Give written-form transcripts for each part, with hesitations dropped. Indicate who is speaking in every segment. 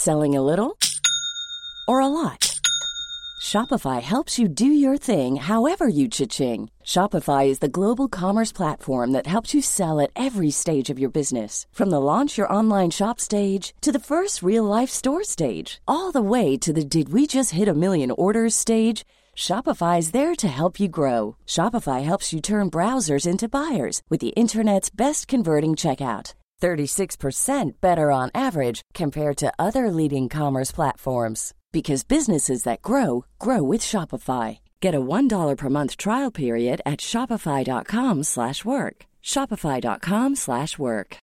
Speaker 1: Selling a little or a lot? Shopify helps you do your thing however you cha-ching. Shopify is the global commerce platform that helps you sell at every stage of your business. From the launch your online shop stage to the first real-life store stage, all the way to the did we just hit a million orders stage. Shopify is there to help you grow. Shopify helps you turn browsers into buyers with the internet's best converting checkout. 36% better on average compared to other leading commerce platforms. Because businesses that grow, grow with Shopify. Get a $1 per month trial period at shopify.com/work. Shopify.com/work.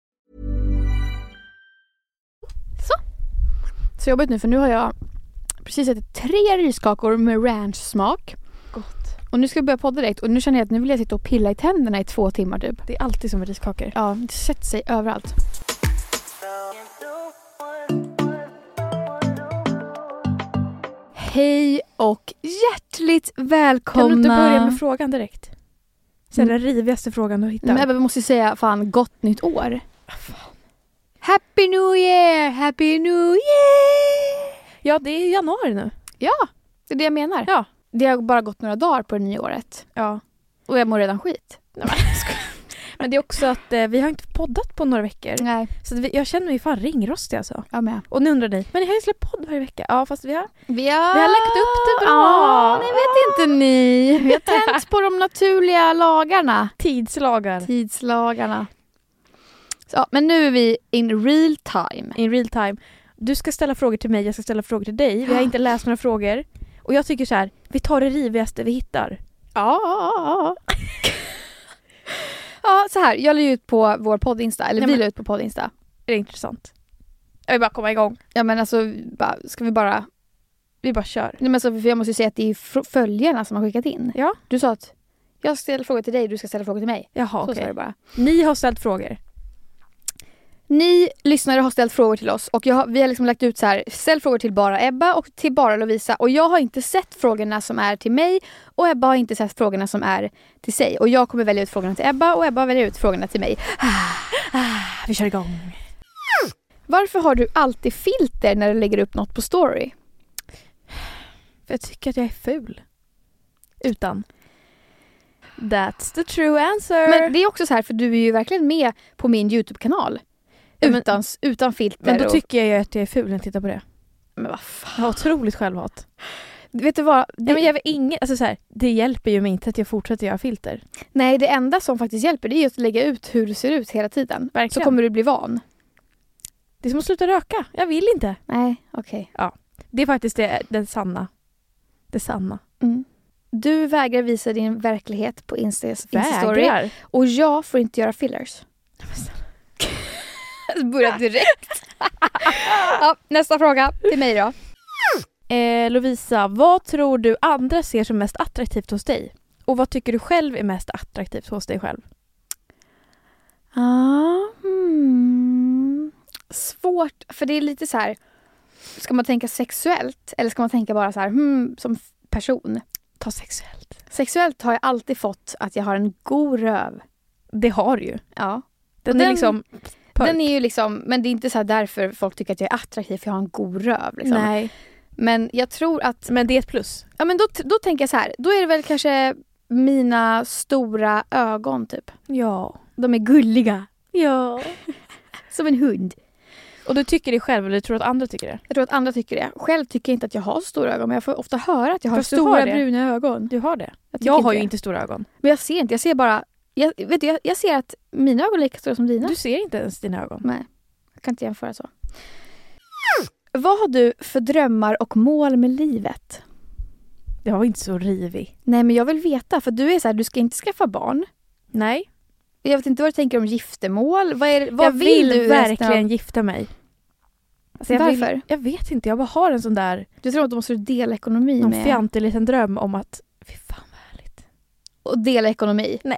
Speaker 2: Så jobbigt nu, för nu har jag precis ätit 3 riskakor med ranch-smak.
Speaker 3: Gott.
Speaker 2: Och nu ska jag börja podda direkt. Och nu känner jag att nu vill jag sitta och pilla i tänderna i 2 timmar typ.
Speaker 3: Det är alltid som med riskakor.
Speaker 2: Ja, det sätter sig överallt. Hej och hjärtligt välkomna.
Speaker 3: Kan du inte börja med frågan direkt? Sen den rivigaste frågan du hittar.
Speaker 2: Men vi måste ju säga fan gott nytt år. Happy New Year! Happy New Year!
Speaker 3: Ja, det är januari nu.
Speaker 2: Ja, det är det jag menar.
Speaker 3: Ja.
Speaker 2: Det har bara gått några dagar på det nya året.
Speaker 3: Ja.
Speaker 2: Och jag mår redan skit.
Speaker 3: Men det är också att vi har inte poddat på några veckor.
Speaker 2: Nej.
Speaker 3: Så jag känner mig fan ringrostig alltså.
Speaker 2: Jag med.
Speaker 3: Och nu undrar ni, men ni har ju släppt podd varje vecka. Ja, fast vi har
Speaker 2: lagt upp det bra.
Speaker 3: Ja,
Speaker 2: Det vet inte ni. Vi har tänt på de naturliga lagarna. Tidslagarna. Så, men nu är vi in real time.
Speaker 3: In real time. Du ska ställa frågor till mig, jag ska ställa frågor till dig. Vi har inte läst några frågor. Och jag tycker så här, vi tar det rivigaste vi hittar.
Speaker 2: Ja. Ja, så här. Jag la ut på vår podd-insta. Eller vi la ut på podd-insta.
Speaker 3: Är det intressant? Jag vill bara komma igång.
Speaker 2: Ja, men alltså, ska vi bara...
Speaker 3: Vi bara kör.
Speaker 2: Nej, men alltså, för jag måste ju säga att det är följarna som har skickat in.
Speaker 3: Ja.
Speaker 2: Du sa att jag ska ställa frågor till dig, du ska ställa frågor till mig.
Speaker 3: Jaha,
Speaker 2: så
Speaker 3: okej.
Speaker 2: sa det bara.
Speaker 3: Ni har ställt frågor.
Speaker 2: Ni lyssnare har ställt frågor till oss. Och vi har liksom lagt ut så här: ställ frågor till bara Ebba och till bara Lovisa. Och jag har inte sett frågorna som är till mig. Och Ebba har inte sett frågorna som är till sig. Och jag kommer välja ut frågorna till Ebba. Och Ebba väljer ut frågorna till mig.
Speaker 3: Vi kör igång.
Speaker 2: Varför har du alltid filter när du lägger upp något på story?
Speaker 3: För jag tycker att jag är ful. Utan. That's the true answer.
Speaker 2: Men det är också så här, för du är ju verkligen med på min YouTube-kanal. Utan filter.
Speaker 3: Men då tycker jag ju att jag är ful när jag tittar på det.
Speaker 2: Men vad fan.
Speaker 3: Jag har otroligt självhat.
Speaker 2: Vet du vad?
Speaker 3: Nej, men jag vet ingen, alltså så här, det hjälper ju mig inte att jag fortsätter göra filter.
Speaker 2: Nej, det enda som faktiskt hjälper, det är att lägga ut hur det ser ut hela tiden.
Speaker 3: Verkligen.
Speaker 2: Så kommer du bli van.
Speaker 3: Det är som att sluta röka. Jag vill inte.
Speaker 2: Nej, okej.
Speaker 3: Ja, det är faktiskt det sanna. Det sanna.
Speaker 2: Mm. Du vägrar visa din verklighet på Insta-story.
Speaker 3: Vägrar?
Speaker 2: Och jag får inte göra fillers. Börja direkt. Ja, nästa fråga till mig då.
Speaker 3: Lovisa, vad tror du andra ser som mest attraktivt hos dig? Och vad tycker du själv är mest attraktivt hos dig själv?
Speaker 2: Svårt, för det är lite så här. Ska man tänka sexuellt eller ska man tänka bara så här som person?
Speaker 3: Ta sexuellt.
Speaker 2: Sexuellt har jag alltid fått att jag har en god röv.
Speaker 3: Det har du ju.
Speaker 2: Ja.
Speaker 3: Den är liksom perk.
Speaker 2: Den är ju liksom, men det är inte så här därför folk tycker att jag är attraktiv för jag har en god röv liksom.
Speaker 3: Nej.
Speaker 2: Men jag tror att...
Speaker 3: Men det är ett plus.
Speaker 2: Ja, men då tänker jag så här. Då är det väl kanske mina stora ögon typ.
Speaker 3: Ja.
Speaker 2: De är gulliga.
Speaker 3: Ja.
Speaker 2: Som en hund.
Speaker 3: Och du tycker det själv eller tror att andra tycker det?
Speaker 2: Jag tror att andra tycker det. Själv tycker jag inte att jag har stora ögon. Men jag får ofta höra att jag har
Speaker 3: Fast du
Speaker 2: stora
Speaker 3: har det.
Speaker 2: bruna ögon.
Speaker 3: Du har det.
Speaker 2: Jag
Speaker 3: har ju
Speaker 2: det.
Speaker 3: inte stora ögon.
Speaker 2: Men jag ser inte. Jag ser bara... Jag ser att mina ögon är lika stora som dina.
Speaker 3: Du ser inte ens dina ögon.
Speaker 2: Nej. Jag kan inte jämföra så. Vad har du för drömmar och mål med livet?
Speaker 3: Det var inte så rivig.
Speaker 2: Nej, men jag vill veta. För du är så här, du ska inte skaffa barn.
Speaker 3: Nej.
Speaker 2: Jag vet inte vad du tänker om giftermål. Vad
Speaker 3: jag vill
Speaker 2: du
Speaker 3: verkligen gifta mig. Alltså
Speaker 2: varför?
Speaker 3: Jag vet inte. Jag bara har en sån där...
Speaker 2: Du tror att du måste dela ekonomi
Speaker 3: någon
Speaker 2: med...
Speaker 3: fjantig liten dröm om att... Fy fan vad härligt.
Speaker 2: Och dela ekonomi?
Speaker 3: Nej.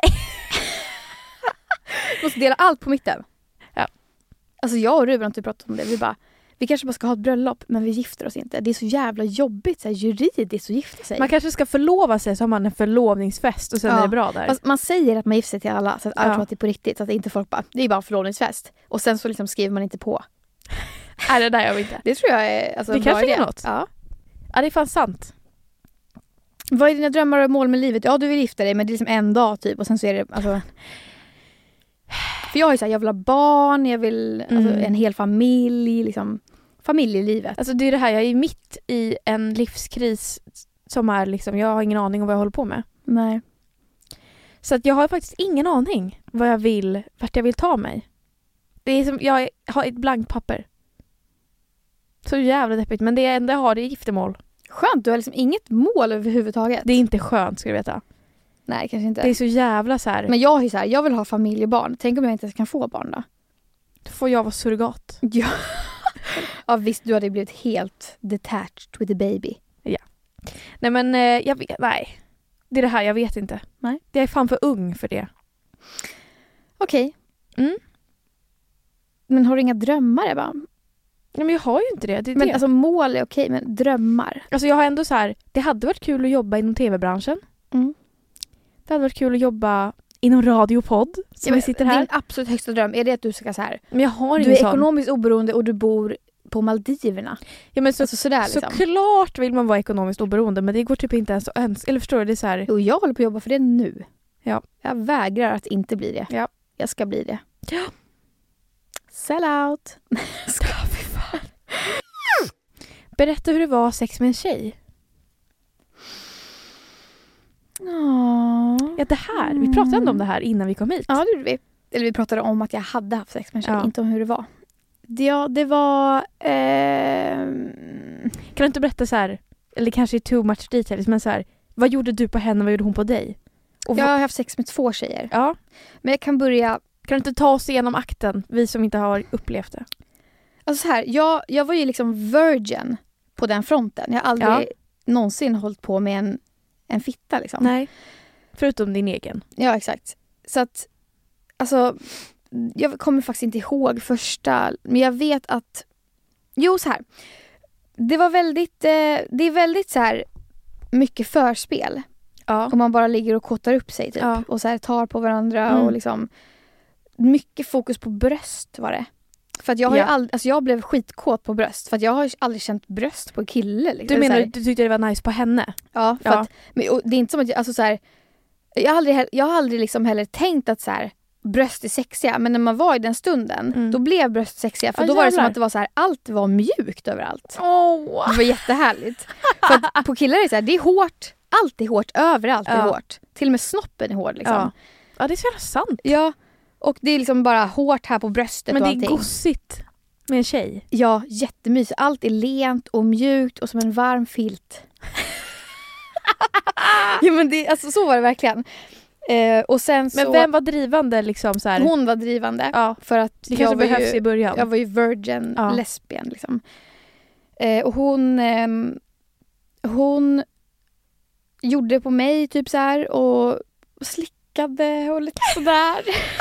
Speaker 2: Du måste dela allt på mitten.
Speaker 3: Ja.
Speaker 2: Alltså jag och Ruben har inte pratat om det. Vi kanske bara ska ha ett bröllop, men vi gifter oss inte. Det är så jävla jobbigt så här, juridiskt att gifta sig.
Speaker 3: Man kanske ska förlova sig så har man en förlovningsfest och sen är det bra där.
Speaker 2: Fast man säger att man gifter sig till alla så att alla tror att det är på riktigt. Så att inte folk bara, det är bara en förlovningsfest. Och sen så liksom skriver man inte på.
Speaker 3: Nej, det där jag inte.
Speaker 2: Det tror jag är alltså,
Speaker 3: Det
Speaker 2: en bra
Speaker 3: kanske
Speaker 2: idé.
Speaker 3: är något.
Speaker 2: Ja.
Speaker 3: Ja, det är fan sant.
Speaker 2: Vad är dina drömmar och mål med livet? Ja, du vill gifta dig, men det är liksom en dag typ. Och sen så är det alltså... För jag är så här, jag vill ha barn, jag vill alltså, en hel familj, liksom familjelivet.
Speaker 3: Alltså det är det här, jag är mitt i en livskris som är liksom, jag har ingen aning om vad jag håller på med.
Speaker 2: Nej.
Speaker 3: Så att jag har faktiskt ingen aning vad jag vill, vart jag vill ta mig. Det är som, jag har ett blankt papper. Så jävla deppigt, men det enda jag har det är giftermål.
Speaker 2: Skönt, du har liksom inget mål överhuvudtaget.
Speaker 3: Det är inte skönt, ska du veta.
Speaker 2: Nej, kanske inte.
Speaker 3: Det är så jävla så här.
Speaker 2: Men jag är så här, jag vill ha familj och barn. Tänk om jag inte kan få barn då?
Speaker 3: Då får jag vara surrogat.
Speaker 2: Ja. Ja visst, du hade blivit helt detached with the baby.
Speaker 3: Nej men jag vet, nej. Det är det här, jag vet inte.
Speaker 2: Nej.
Speaker 3: Jag är fan för ung för det.
Speaker 2: Okej.
Speaker 3: Mm.
Speaker 2: Men har du inga drömmar, Ebba?
Speaker 3: Nej men jag har ju inte det. Det är
Speaker 2: Men
Speaker 3: det.
Speaker 2: alltså mål är okej, men drömmar?
Speaker 3: Alltså jag har ändå så här, det hade varit kul att jobba inom tv-branschen.
Speaker 2: Mm.
Speaker 3: Det hade varit kul att jobba inom radio och podd. Som vi sitter här.
Speaker 2: Din absolut högsta dröm, är det att du ska så här...
Speaker 3: Men jag har
Speaker 2: Du
Speaker 3: ingen
Speaker 2: är
Speaker 3: sån.
Speaker 2: ekonomiskt oberoende och du bor på Maldiverna.
Speaker 3: Ja men så,
Speaker 2: Alltså sådär liksom.
Speaker 3: såklart vill man vara ekonomiskt oberoende, men det går typ inte ens att önska. Eller förstår du, det är så här.
Speaker 2: Jo, jag håller på att jobba för det nu.
Speaker 3: Ja.
Speaker 2: Jag vägrar att inte bli det.
Speaker 3: Ja.
Speaker 2: Jag ska bli det.
Speaker 3: Ja.
Speaker 2: Sell out.
Speaker 3: Fy fan. Berätta hur det var sex med en tjej. Ja, det här. Vi pratade ändå om det här innan vi kom hit.
Speaker 2: Ja, det gjorde vi. Eller vi pratade om att jag hade haft sex med en tjej,
Speaker 3: Ja.
Speaker 2: inte om hur det var. Ja, det var...
Speaker 3: Kan du inte berätta så här, eller kanske too much details, men så här, vad gjorde du på henne, vad gjorde hon på dig? Och
Speaker 2: Jag har haft sex med 2 tjejer.
Speaker 3: ja,
Speaker 2: Men jag kan börja...
Speaker 3: kan du inte ta oss igenom akten, vi som inte har upplevt det?
Speaker 2: Alltså så här, jag var ju liksom virgin på den fronten. Jag har aldrig någonsin hållit på med en fitta liksom.
Speaker 3: Nej. Förutom din egen.
Speaker 2: Ja, exakt. Så att, alltså, jag kommer faktiskt inte ihåg första, men jag vet att, jo så här, det var väldigt, det är väldigt så här mycket förspel.
Speaker 3: Ja.
Speaker 2: Om man bara ligger och kottar upp sig typ.
Speaker 3: Ja.
Speaker 2: Och så här tar på varandra och liksom, mycket fokus på bröst var det. För att jag har ju alltså jag blev skitkåt på bröst. För att jag har ju aldrig känt bröst på en kille. Liksom.
Speaker 3: Du menar
Speaker 2: Eller
Speaker 3: att du tyckte det var nice på henne?
Speaker 2: ja, för att, men, och det är inte som att jag, alltså så här, jag har aldrig liksom heller tänkt att så här, bröst är sexiga. Men när man var i den stunden, då blev bröst sexiga. För då var det som att det var så här, allt var mjukt överallt.
Speaker 3: Oh.
Speaker 2: Det var jättehärligt. För att på killar är det så här, det är hårt. Allt är hårt, överallt är hårt. Till och med snoppen är hård liksom.
Speaker 3: Ja, det är så jävla sant.
Speaker 2: Ja, och det är liksom bara hårt här på bröstet.
Speaker 3: Men
Speaker 2: och
Speaker 3: det är
Speaker 2: allting.
Speaker 3: gossigt med en tjej.
Speaker 2: Ja, jättemysigt. Allt är lent och mjukt och som en varm filt. Ja, men det, alltså, så var det verkligen. Och sen så,
Speaker 3: Men vem var drivande liksom så här?
Speaker 2: hon var drivande.
Speaker 3: Ja.
Speaker 2: För att
Speaker 3: Det kanske behövs i början.
Speaker 2: Jag var ju virgin lesbian liksom. Och hon gjorde på mig typ så här och slickade och lite sådär.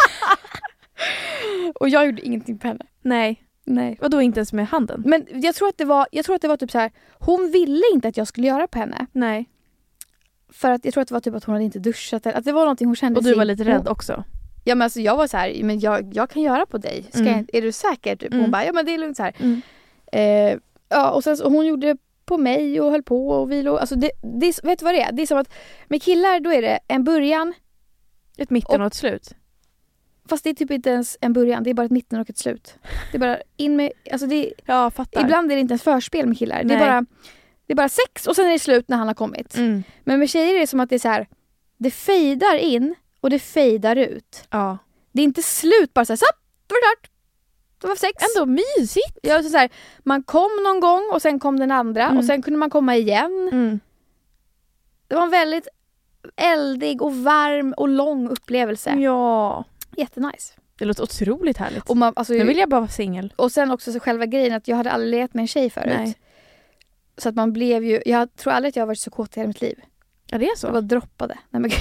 Speaker 2: Och jag gjorde ingenting på henne. Nej.
Speaker 3: Och då inte ens med handen?
Speaker 2: Men jag tror att det var typ så här, hon ville inte att jag skulle göra på henne.
Speaker 3: Nej.
Speaker 2: För att jag tror att det var typ att hon hade inte duschat. Att det var någonting hon kände.
Speaker 3: Och du var lite rädd också?
Speaker 2: Ja, men alltså jag var så här, men jag kan göra på dig. Är du säker? Typ? Hon bara, ja men det är lugnt så här. Ja, och sen så hon gjorde på mig och höll på och vi låg. Alltså det, vet du vad det är? Det är som att med killar då är det en början.
Speaker 3: Ett mitten och ett slut.
Speaker 2: Fast det är typ inte ens en början, det är bara ett mitten och ett slut. Det är bara in med, alltså det,
Speaker 3: ja, fattar.
Speaker 2: Ibland är det inte ens förspel med killar. Det är bara sex och sen är det slut när han har kommit. Men med tjejer är det som att det är så här, det fejdar in och det fejdar ut.
Speaker 3: Ja.
Speaker 2: Det är inte slut bara så här, så då var det klart. Det var sex.
Speaker 3: Ändå mysigt.
Speaker 2: Ja, så här, man kom någon gång och sen kom den andra och sen kunde man komma igen. Det var en väldigt eldig och varm och lång upplevelse.
Speaker 3: Ja.
Speaker 2: Jättenice.
Speaker 3: Det låter otroligt härligt.
Speaker 2: Och man, alltså,
Speaker 3: nu vill jag bara vara singel.
Speaker 2: Och sen också så själva grejen att jag hade aldrig legat med en tjej förut.
Speaker 3: Nej.
Speaker 2: Så att man blev ju, jag tror aldrig att jag har varit så kåt i hela mitt liv.
Speaker 3: Ja, det är så.
Speaker 2: Jag bara droppade. Nej, men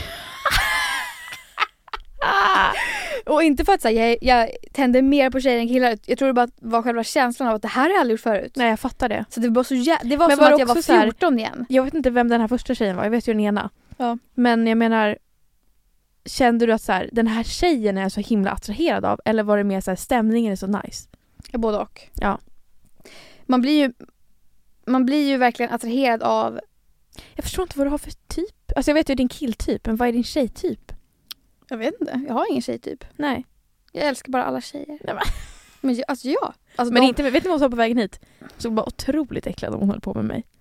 Speaker 2: och inte för att säga jag tände mer på tjejer än killar. Jag tror det bara var själva känslan av att det här har jag aldrig gjort förut.
Speaker 3: Nej, jag fattar det.
Speaker 2: Så det var så det var
Speaker 3: men
Speaker 2: som
Speaker 3: var
Speaker 2: att jag var
Speaker 3: också så här,
Speaker 2: 14 igen.
Speaker 3: Jag vet inte vem den här första tjejen var. Jag vet ju den ena.
Speaker 2: Ja.
Speaker 3: Men jag menar, kände du att så här, den här tjejen är jag så himla attraherad av? Eller var det mer så här, stämningen är så nice?
Speaker 2: Ja, både och.
Speaker 3: Ja.
Speaker 2: man blir ju verkligen attraherad av...
Speaker 3: Jag förstår inte vad du har för typ. Alltså jag vet ju din killtyp, men vad är din tjejtyp?
Speaker 2: Jag vet inte, jag har ingen tjejtyp.
Speaker 3: Nej.
Speaker 2: Jag älskar bara alla tjejer.
Speaker 3: Nej,
Speaker 2: Men alltså ja. Alltså,
Speaker 3: men inte, vet ni vad hon sa på vägen hit? Så bara otroligt äcklad om hon höll på med mig.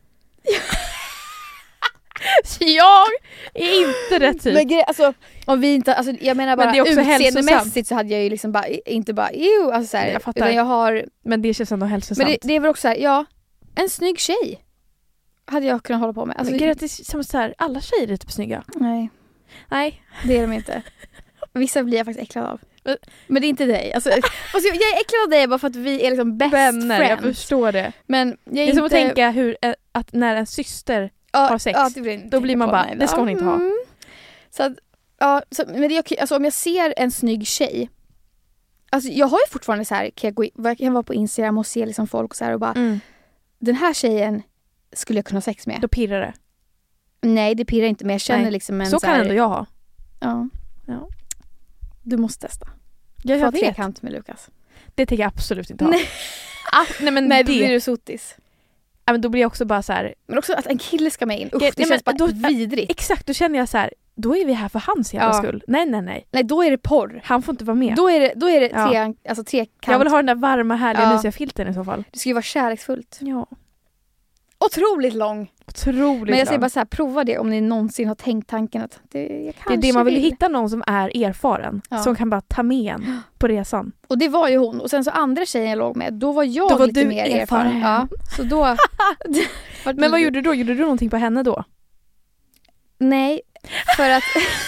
Speaker 3: Så jag är inte rätt typ.
Speaker 2: Men alltså, om vi inte, alltså, jag menar bara
Speaker 3: men det är också
Speaker 2: utseendemässigt så hade jag ju liksom bara, inte bara alltså så här,
Speaker 3: jag fattar.
Speaker 2: utan jag har...
Speaker 3: Men det känns ändå hälsosamt.
Speaker 2: Men det är väl också så här, ja, en snygg tjej hade jag kunnat hålla på med. Alltså,
Speaker 3: men det är som så här, alla tjejer är typ snygga. Nej,
Speaker 2: det är de inte. Vissa blir jag faktiskt äcklad av. Men det är inte dig. Alltså, jag är äcklad av dig bara för att vi är liksom best
Speaker 3: vänner,
Speaker 2: friends.
Speaker 3: jag förstår det.
Speaker 2: Men jag är
Speaker 3: det är som
Speaker 2: inte...
Speaker 3: att tänka att när en syster har sex, då blir man bara, det ska hon inte ha.
Speaker 2: Så att, ja, så, men det är okej. Alltså, om jag ser en snygg tjej, alltså jag har ju fortfarande så här, jag kan vara på Instagram och se liksom folk och så här och bara, den här tjejen skulle jag kunna ha sex med.
Speaker 3: Då pirrar det.
Speaker 2: Nej, det pirrar inte, men jag känner liksom en
Speaker 3: så kan
Speaker 2: här,
Speaker 3: ändå jag ha.
Speaker 2: Ja. Du måste testa.
Speaker 3: Jag vet.
Speaker 2: Trekant med Lukas.
Speaker 3: Det tänker jag absolut inte ha. Nej, men
Speaker 2: nej, då blir du sotis.
Speaker 3: Ja, men då blir jag också bara så här.
Speaker 2: Men också att en kille ska med in. Usch, det känns bara vidrigt.
Speaker 3: Exakt, då känner jag så här. Då är vi här för hans jävla skull. Nej.
Speaker 2: Nej, då är det porr.
Speaker 3: Han får inte vara med.
Speaker 2: Då är det trekant.
Speaker 3: Jag vill ha den där varma, härliga, mysiga filten i så fall.
Speaker 2: Det ska ju vara kärleksfullt.
Speaker 3: Ja.
Speaker 2: Otroligt lång.
Speaker 3: Men
Speaker 2: jag säger bara så här, prova det om ni någonsin har tänkt tanken att det
Speaker 3: är det man vill hitta, någon som är erfaren. Som kan bara ta med en på resan.
Speaker 2: Och det var ju hon. Och sen så andra tjejen jag låg med, då var jag lite mer erfaren. Ja, så då...
Speaker 3: Men vad gjorde du då? Gjorde du någonting på henne då?
Speaker 2: Nej, för att...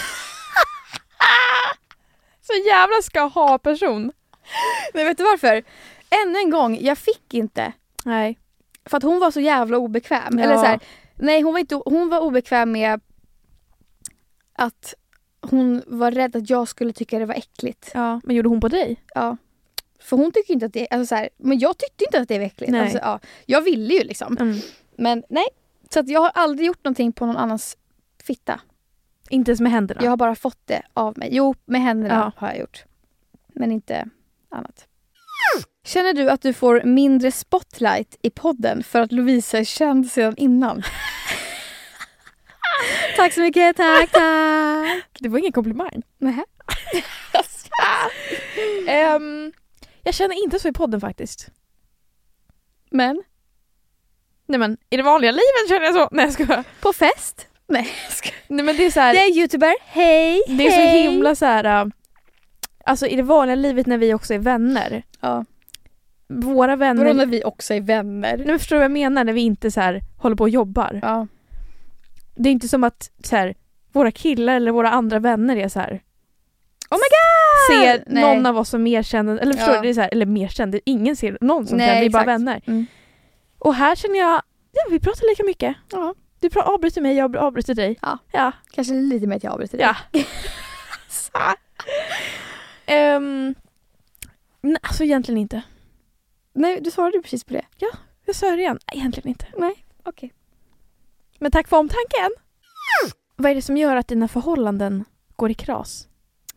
Speaker 3: Så jävla ska ha person.
Speaker 2: Men vet du varför? Ännu en gång, jag fick inte.
Speaker 3: Nej.
Speaker 2: För att hon var så jävla obekväm. Eller så här, nej, hon var obekväm med att hon var rädd att jag skulle tycka det var äckligt.
Speaker 3: Ja, men gjorde hon på dig?
Speaker 2: Ja. För hon tycker inte att det, alltså så här, men jag tyckte inte att det var äckligt.
Speaker 3: Nej.
Speaker 2: Alltså, ja, jag ville ju liksom. Men nej, så att jag har aldrig gjort någonting på någon annans fitta.
Speaker 3: Inte ens med händerna?
Speaker 2: Jag har bara fått det av mig. Jo, med händerna har jag gjort. Men inte annat. Känner du att du får mindre spotlight i podden för att Lovisa är känd sedan innan? Tack så mycket, tack.
Speaker 3: Det var ingen komplimang.
Speaker 2: Nej.
Speaker 3: Jag känner inte så i podden faktiskt.
Speaker 2: Men?
Speaker 3: Nej, men i det vanliga livet känner jag så. Nej, jag ska.
Speaker 2: På fest? Nej,
Speaker 3: Nej, men det är så här.
Speaker 2: Jag är YouTuber, hej.
Speaker 3: Det är så himla så här. Alltså i det vanliga livet när vi också är vänner.
Speaker 2: Ja.
Speaker 3: Våra vänner.
Speaker 2: Vadå när vi också är vänner?
Speaker 3: Nu förstår du vad jag menar när vi inte så här håller på och jobbar.
Speaker 2: Ja.
Speaker 3: Det är inte som att så här, våra killar eller våra andra vänner är så här.
Speaker 2: Oh my god!
Speaker 3: Ser någon av oss som mer känd, eller förstår du, det är så här, eller mer känd, ingen ser någon som känd, vi är bara vänner. Och här känner jag, vi pratar lika mycket. Ja. Du avbryter mig, jag avbryter dig.
Speaker 2: Ja. Kanske lite mer att jag avbryter dig.
Speaker 3: Ja. Nej, alltså egentligen inte.
Speaker 2: Nej, du svarade precis på det.
Speaker 3: Ja, jag sa det igen. Egentligen inte.
Speaker 2: Nej, okej.
Speaker 3: Men tack för omtanken. Vad är det som gör att dina förhållanden går i kras?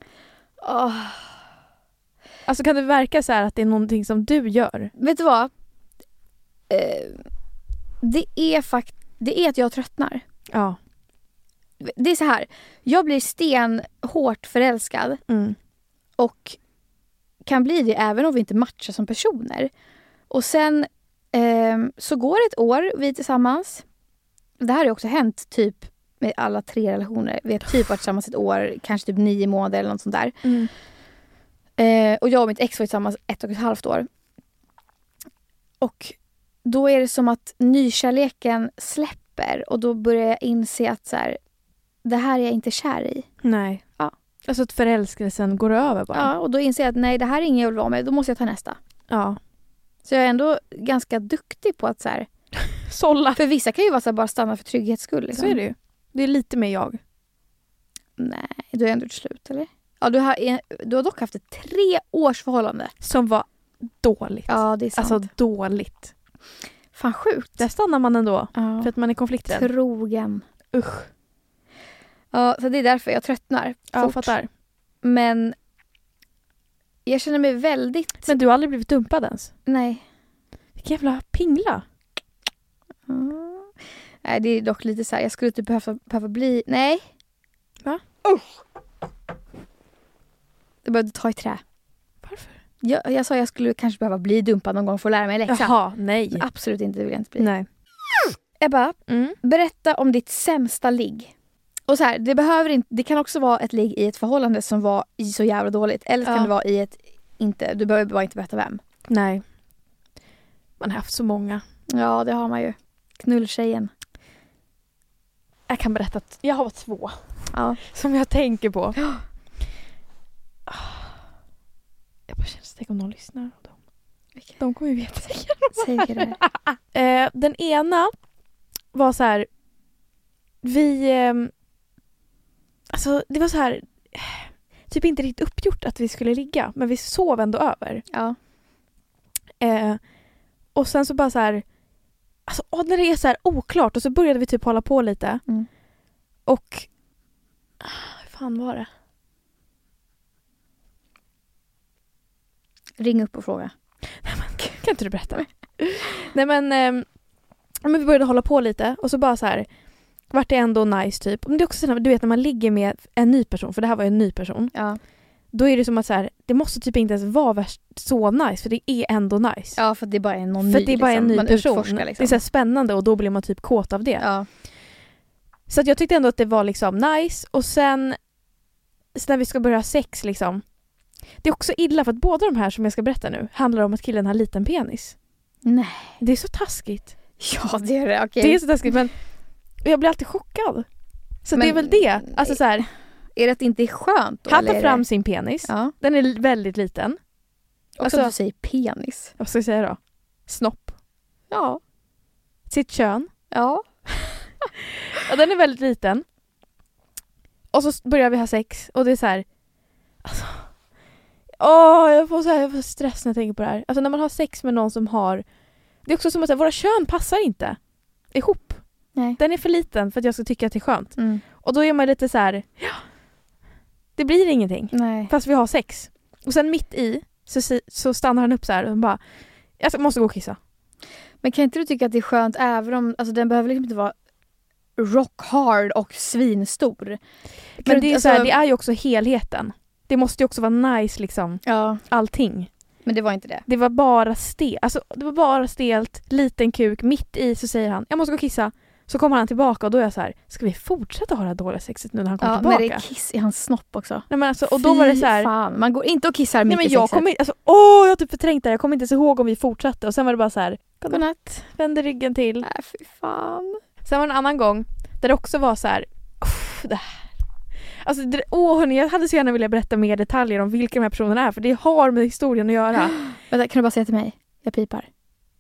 Speaker 3: Alltså kan det verka så här att det är någonting som du gör?
Speaker 2: Vet du vad? Det är att jag tröttnar.
Speaker 3: Ja.
Speaker 2: Det är så här. Jag blir stenhårt förälskad. Och kan bli det även om vi inte matchar som personer. Och sen så går ett år vi tillsammans. Det här har också hänt typ med alla 3 relationer. Vi har typ varit tillsammans ett år, kanske typ 9 månader eller något sånt där. Och jag och mitt ex var tillsammans 1,5 år. Och då är det som att nykärleken släpper. Och då börjar jag inse att så här, det här är jag inte kär i.
Speaker 3: Nej.
Speaker 2: Ja.
Speaker 3: Alltså att förälskelsen går över bara.
Speaker 2: Ja, och då inser jag att nej, det här är inget jag vill vara med. Då måste jag ta nästa.
Speaker 3: Ja.
Speaker 2: Så jag är ändå ganska duktig på att så här,
Speaker 3: sålla.
Speaker 2: För vissa kan ju vara så här, bara stanna för trygghets skull. Liksom.
Speaker 3: Så är det ju. Det är lite mer jag.
Speaker 2: Nej, du har ändå gjort slut, eller? Ja, du har dock haft ett 3 års förhållande.
Speaker 3: Som var dåligt.
Speaker 2: Ja, det är sant.
Speaker 3: Alltså dåligt.
Speaker 2: Fan sjukt.
Speaker 3: Där stannar man ändå.
Speaker 2: Ja.
Speaker 3: För att man är konflikträdd.
Speaker 2: Trogen.
Speaker 3: Usch.
Speaker 2: Ja, så det är därför jag tröttnar.
Speaker 3: Ja, jag fattar.
Speaker 2: Men jag känner mig väldigt...
Speaker 3: Men du har aldrig blivit dumpad ens?
Speaker 2: Nej.
Speaker 3: Vilken jävla pingla.
Speaker 2: Nej, det är dock lite så här. Jag skulle typ behöva bli... Nej.
Speaker 3: Va?
Speaker 2: Jag behövde ta i trä.
Speaker 3: Varför?
Speaker 2: Jag sa jag skulle kanske behöva bli dumpad någon gång för att lära mig läxa.
Speaker 3: Jaha, nej.
Speaker 2: Absolut inte, det vill jag inte bli.
Speaker 3: Nej.
Speaker 2: Ebba, berätta om ditt sämsta ligg. Och så här, det kan också vara ett ligg i ett förhållande som var så jävla dåligt. Eller kan det vara i ett inte. Du behöver bara inte berätta vem.
Speaker 3: Nej. Man har haft så många.
Speaker 2: Ja, det har man ju. Knulltjejen.
Speaker 3: Jag kan berätta att jag har 2.
Speaker 2: Ja.
Speaker 3: Som jag tänker på. Jag bara känner, tänk om någon lyssnar. De kommer ju veta.
Speaker 2: Säger det.
Speaker 3: Den ena var så här. Alltså det var så här. Typ inte riktigt uppgjort att vi skulle ligga. Men vi sov ändå över.
Speaker 2: Ja.
Speaker 3: Och sen så bara så här. Alltså när det är så här oklart. Och så började vi typ hålla på lite. Och hur fan var det?
Speaker 2: Ring upp och fråga.
Speaker 3: Kan inte du berätta? Nej men vi började hålla på lite. Och så bara så här. Vart det ändå nice typ. Men det är också så här, du vet när man ligger med en ny person. För det här var en ny person.
Speaker 2: Ja.
Speaker 3: Då är det som att så här, det måste typ inte ens vara så nice. För det är ändå nice.
Speaker 2: Ja, för det är bara någon ny.
Speaker 3: För det är bara en ny
Speaker 2: man
Speaker 3: person.
Speaker 2: Liksom.
Speaker 3: Det är så här spännande och då blir man typ kåt av det.
Speaker 2: Ja.
Speaker 3: Så att jag tyckte ändå att det var liksom nice. Och sen när vi ska börja ha sex liksom. Det är också illa för att båda de här som jag ska berätta nu handlar om att killen har liten penis.
Speaker 2: Nej.
Speaker 3: Det är så taskigt.
Speaker 2: Ja, det är det. Okay.
Speaker 3: Det är så taskigt, men jag blir alltid chockad. Så men, det är väl det. Alltså så här,
Speaker 2: är det att det inte är skönt då?
Speaker 3: Han tar fram sin penis.
Speaker 2: Ja.
Speaker 3: Den är väldigt liten.
Speaker 2: Och
Speaker 3: alltså,
Speaker 2: du säger penis.
Speaker 3: Vad ska jag säga då? Snopp.
Speaker 2: Ja.
Speaker 3: Sitt kön.
Speaker 2: Ja.
Speaker 3: Ja, den är väldigt liten. Och så börjar vi ha sex. Och det är så här. Alltså, jag får stress när jag tänker på det här. Alltså när man har sex med någon som har. Det är också som att våra kön passar inte ihop.
Speaker 2: Nej.
Speaker 3: Den är för liten för att jag ska tycka att det är skönt. Och då är man lite så här. Ja, det blir ingenting.
Speaker 2: Nej.
Speaker 3: Fast vi har sex. Och sen mitt i så stannar han upp så här och bara. Jag måste gå och kissa.
Speaker 2: Men kan inte du tycka att det är skönt även om. Alltså den behöver liksom inte vara rock hard och svinstor.
Speaker 3: Men det är så här, det är ju också helheten. Det måste ju också vara nice liksom.
Speaker 2: Ja.
Speaker 3: Allting.
Speaker 2: Men det var inte det.
Speaker 3: Det var bara stelt, liten kuk. Mitt i så säger han, jag måste gå och kissa. Så kommer han tillbaka och då är jag så här, ska vi fortsätta ha det här dåliga sexet nu när han kommer tillbaka?
Speaker 2: När det är kiss i hans snopp också.
Speaker 3: Nej, men alltså, och då var det så här,
Speaker 2: fan, man går inte och kissar mitt i sexet.
Speaker 3: Jag kommer alltså, jag har typ förträngt det. Jag kommer inte ens ihåg om vi fortsatte. Och sen var det bara så här, godnatt. Vände ryggen till.
Speaker 2: Nej, fy fan.
Speaker 3: Sen var det en annan gång där det också var så här, det här. Alltså, jag hade så gärna vilja berätta mer detaljer om vilka de här personerna är. För det har med historien att göra.
Speaker 2: Vänta, kan du bara säga till mig? Jag pipar.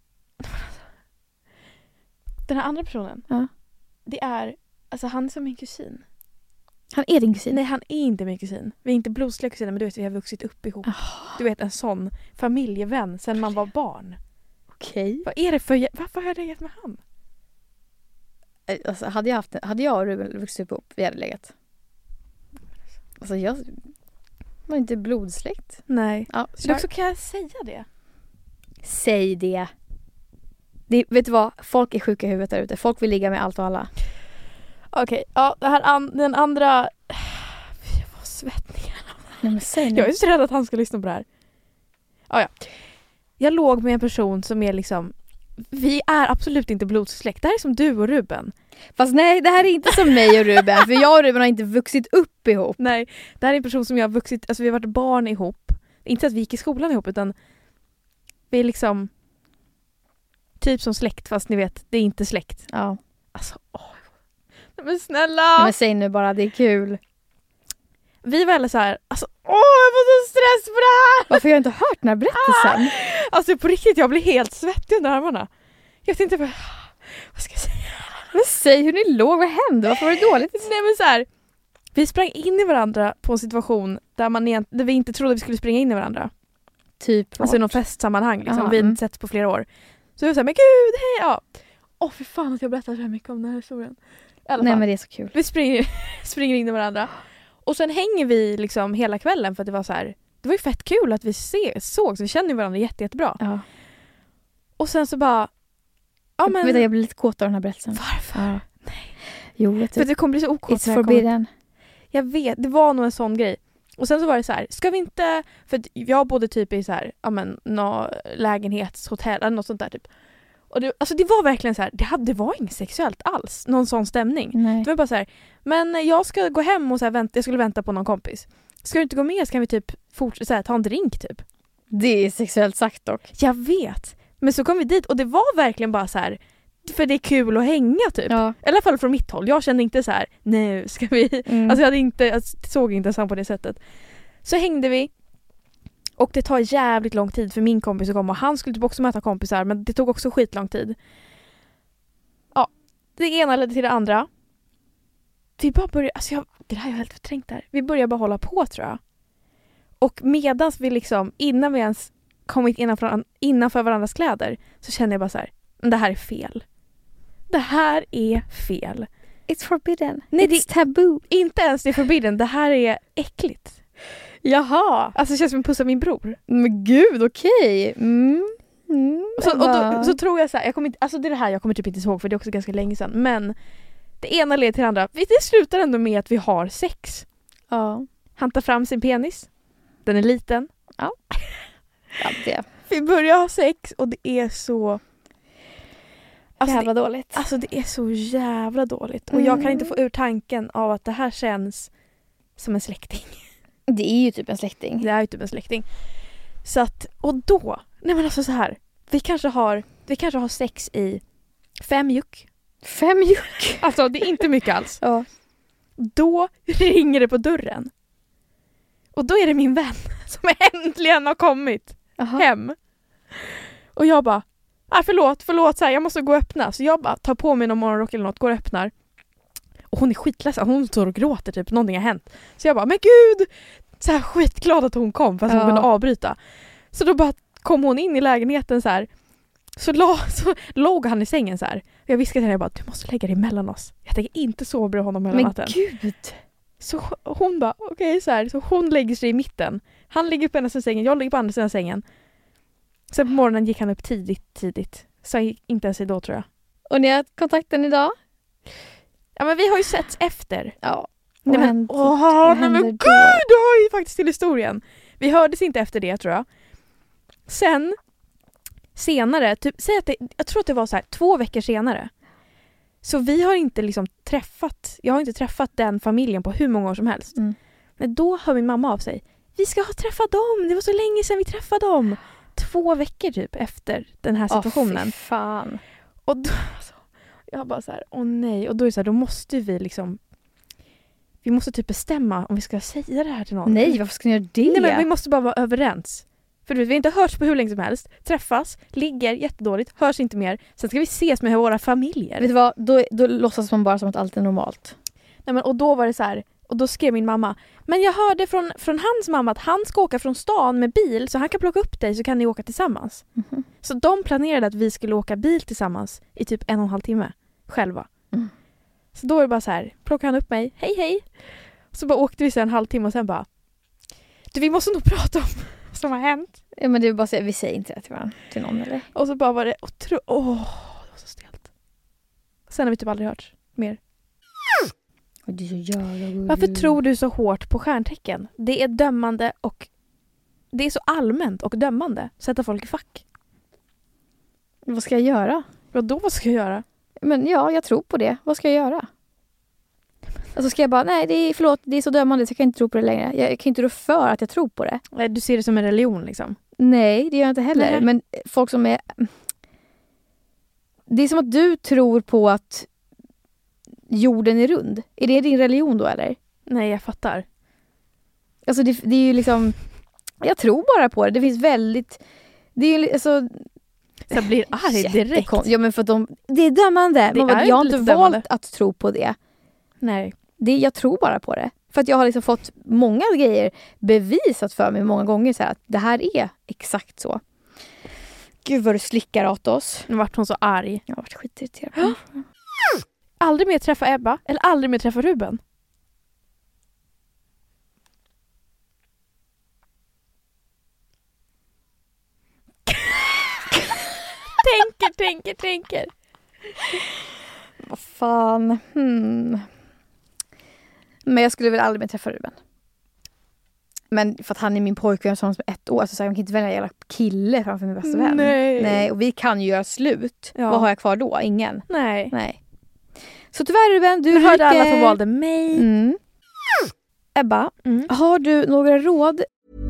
Speaker 3: Den här andra personen.
Speaker 2: Ja.
Speaker 3: Det är, alltså han är som min kusin.
Speaker 2: Han är din kusin?
Speaker 3: Nej, han är inte min kusin. Vi är inte blodsliga kusiner, men du vet, vi har vuxit upp ihop. Du vet, en sån familjevän sen man var barn.
Speaker 2: Okej.
Speaker 3: Vad är det för, varför har jag legat med han?
Speaker 2: Alltså, hade jag och Ruben vuxit upp ihop, vi hade legat. Alltså jag var inte blodsläkt.
Speaker 3: Nej.
Speaker 2: Ja,
Speaker 3: så också kan jag säga det?
Speaker 2: Säg det. Vet du vad? Folk är sjuka i huvudet där ute. Folk vill ligga med allt och alla.
Speaker 3: Okej, ja, den andra. Jag får svettningar.
Speaker 2: Nej, men säg nu.
Speaker 3: Jag är så rädd att han ska lyssna på det här. Ja. Jag låg med en person som är liksom. Vi är absolut inte blodsläkt. Det här är som du och Ruben.
Speaker 2: Fast nej, det här är inte som mig och Ruben. För jag och Ruben har inte vuxit upp ihop.
Speaker 3: Nej, det här är en person som jag har vuxit. Alltså vi har varit barn ihop. Inte att vi gick i skolan ihop, utan vi är liksom typ som släkt, fast ni vet, det är inte släkt.
Speaker 2: Ja.
Speaker 3: Alltså, men snälla!
Speaker 2: Ja, men säg nu bara, det är kul.
Speaker 3: Vi var alla så här, alltså, jag får så stress på det här!
Speaker 2: Varför har jag inte hört den här berättelsen?
Speaker 3: Alltså på riktigt, jag blir helt svettig under armarna. Jag vet inte vad ska jag säga?
Speaker 2: Men säg hur ni låg, vad hände? Varför var det dåligt?
Speaker 3: Nej, men så här, vi sprang in i varandra på en situation där vi inte trodde vi skulle springa in i varandra.
Speaker 2: Typ
Speaker 3: alltså i någon festsammanhang liksom.
Speaker 2: Aha,
Speaker 3: vi har inte sett på flera år. Så vi var så här, men gud, hej! Ja. För fan att jag berättar så här mycket om den här historien.
Speaker 2: Nej, men det är så kul.
Speaker 3: Vi springer in i varandra. Och sen hänger vi liksom hela kvällen för att det var så här. Det var ju fett kul att vi såg, så vi känner ju varandra jättebra.
Speaker 2: Ja.
Speaker 3: Och sen så bara... Ja, men...
Speaker 2: Vet du, jag blir lite kåt av den här berättelsen.
Speaker 3: Varför?
Speaker 2: Ja. Jo, vet
Speaker 3: För
Speaker 2: du.
Speaker 3: det kommer bli så okåt.
Speaker 2: It's forbidden.
Speaker 3: Jag vet, det var nog en sån grej. Och sen så var det så här, ska vi inte... För jag bodde typ i så här, ja men, lägenhetshotell eller något sånt där typ. Och det, alltså det var verkligen så här, det var inget sexuellt alls. Någon sån stämning.
Speaker 2: Nej.
Speaker 3: Det var bara så här, men jag ska gå hem och så här jag skulle vänta på någon kompis. Ska du inte gå med så kan vi typ fortsätta ta en drink typ.
Speaker 2: Det är sexuellt sagt dock.
Speaker 3: Jag vet. Men så kom vi dit och det var verkligen bara så här, för det är kul att hänga typ.
Speaker 2: Ja.
Speaker 3: I alla fall från mitt håll. Jag kände inte så här, nu ska vi... Alltså jag såg inte så på det sättet. Så hängde vi. Och det tar jävligt lång tid för min kompis att komma. Och han skulle typ också möta kompisar, men det tog också skitlång tid. Ja, det ena ledde till det andra. Vi bara började... Alltså det här är helt förträngt där. Vi började bara hålla på, tror jag. Och medans vi liksom, innan vi ens kommit innanför varandras kläder, så kände jag bara så här, det här är fel. Det här är fel.
Speaker 2: It's forbidden.
Speaker 3: Nej,
Speaker 2: It's taboo.
Speaker 3: Inte ens det är förbidden. Det här är äckligt.
Speaker 2: Jaha.
Speaker 3: Alltså det känns som att pussa min bror.
Speaker 2: Men gud, okej.
Speaker 3: Så tror jag så här, det är det här jag kommer typ inte ihåg för det är också ganska länge sedan. Men det ena leder till det andra. Det slutar ändå med att vi har sex.
Speaker 2: Ja.
Speaker 3: Han tar fram sin penis. Den är liten.
Speaker 2: Ja, det.
Speaker 3: Vi börjar ha sex och det är så... Alltså
Speaker 2: Jävla dåligt.
Speaker 3: Alltså det är så jävla dåligt. Och jag kan inte få ur tanken av att det här känns som en släkting.
Speaker 2: Det är ju typ en släkting.
Speaker 3: Det är ju typ en släkting. Så att, och då, nej men alltså så här, vi kanske har sex i 5 juck.
Speaker 2: 5 juck.
Speaker 3: Alltså det är inte mycket alls.
Speaker 2: Ja.
Speaker 3: Då ringer det på dörren. Och då är det min vän som äntligen har kommit hem. Och jag bara, förlåt så här, jag måste gå och öppna. Så jag bara tar på mig någon morgonrock eller något, går och öppnar. Och hon är skitledsen, hon står och gråter typ, någonting har hänt. Så jag bara, men gud! Så här skitglad att hon kom fast hon kunde avbryta. Så då bara kom hon in i lägenheten så här. Så låg han i sängen så här. Jag viskade till henne, jag bara, du måste lägga dig mellan oss. Jag tänker inte sova bredvid honom hela natten.
Speaker 2: Men gud!
Speaker 3: Så hon bara, okej, så här. Så hon lägger sig i mitten. Han ligger på ena sidan sängen, jag ligger på andra sidan sängen. Sen på morgonen gick han upp tidigt. Så inte ens idag tror jag.
Speaker 2: Och ni har kontakten idag?
Speaker 3: Ja men vi har ju setts efter.
Speaker 2: Ja.
Speaker 3: Nej men gud, du har ju faktiskt till historien. Vi hördes inte efter det tror jag. Sen senare, typ, jag tror att det var så här 2 veckor senare. Så vi har inte liksom jag har inte träffat den familjen på hur många år som helst. Men då hör min mamma av sig. Vi ska ha träffat dem, det var så länge sedan vi träffade dem. 2 veckor typ efter den här situationen.
Speaker 2: Fy fan.
Speaker 3: Och då, alltså, jag bara så här, åh nej. Och då är det så här, då måste vi måste typ bestämma om vi ska säga det här till någon.
Speaker 2: Nej, varför ska ni göra det?
Speaker 3: Nej, men vi måste bara vara överens. För du vet, vi har inte hörts på hur länge som helst. Träffas, ligger jättedåligt, hörs inte mer. Sen ska vi ses med våra familjer.
Speaker 2: Vet du vad, då låtsas man bara som att allt är normalt.
Speaker 3: Nej, men, och då var det så här, och då skrev min mamma, men jag hörde från hans mamma att han ska åka från stan med bil så han kan plocka upp dig så kan ni åka tillsammans. Mm-hmm. Så de planerade att vi skulle åka bil tillsammans i typ 1,5 timme själva. Mm. Så då var det bara så här, plockade han upp mig, hej. Så bara åkte vi sen 1,5 timme och sen bara, vi måste nog prata om vad som har hänt.
Speaker 2: Ja men det är bara så vi säger inte det till varandra, till någon eller?
Speaker 3: Och så bara var det det var så stelt. Sen har vi typ aldrig hört mer. Varför tror du så hårt på stjärntecken? Det är dömande och det är så allmänt och dömande. Sätta folk i fack.
Speaker 2: Vad ska jag göra?
Speaker 3: Vad ska jag göra?
Speaker 2: Men ja, jag tror på det. Vad ska jag göra? Alltså ska jag bara, nej det är så dömande så jag kan inte tro på det längre. Jag kan inte rå för att jag tror på det.
Speaker 3: Du ser det som en religion liksom?
Speaker 2: Nej, det gör jag inte heller. Nej. Men folk som är... Det är som att du tror på att jorden är rund. Är det din religion då eller?
Speaker 3: Nej, jag fattar.
Speaker 2: Alltså det är ju liksom... Jag tror bara på det. Det finns väldigt... Det är ju alltså...
Speaker 3: Så jag blir arg direkt.
Speaker 2: Ja men för att det är dömande. Jag har inte valt att tro på det.
Speaker 3: Nej.
Speaker 2: Jag tror bara på det. För att jag har liksom fått många grejer bevisat för mig många gånger så här, att det här är exakt så. Gud vad du slickar åt oss.
Speaker 3: Nu vart hon så arg.
Speaker 2: Jag har varit skitirriterad.
Speaker 3: Aldrig mer träffa Ebba eller aldrig mer träffa Ruben. tänker.
Speaker 2: Vad fan. Men jag skulle väl aldrig mer träffa Ruben. Men för att han är min pojkvän som är 1 år. Så jag kan inte välja en jävla kille framför min bästa vän. Nej, och vi kan ju göra slut.
Speaker 3: Ja.
Speaker 2: Vad har jag kvar då? Ingen.
Speaker 3: Nej.
Speaker 2: Så tyvärr Ruben, du
Speaker 3: hörde alla som valde mig.
Speaker 2: Ebba, har du några råd?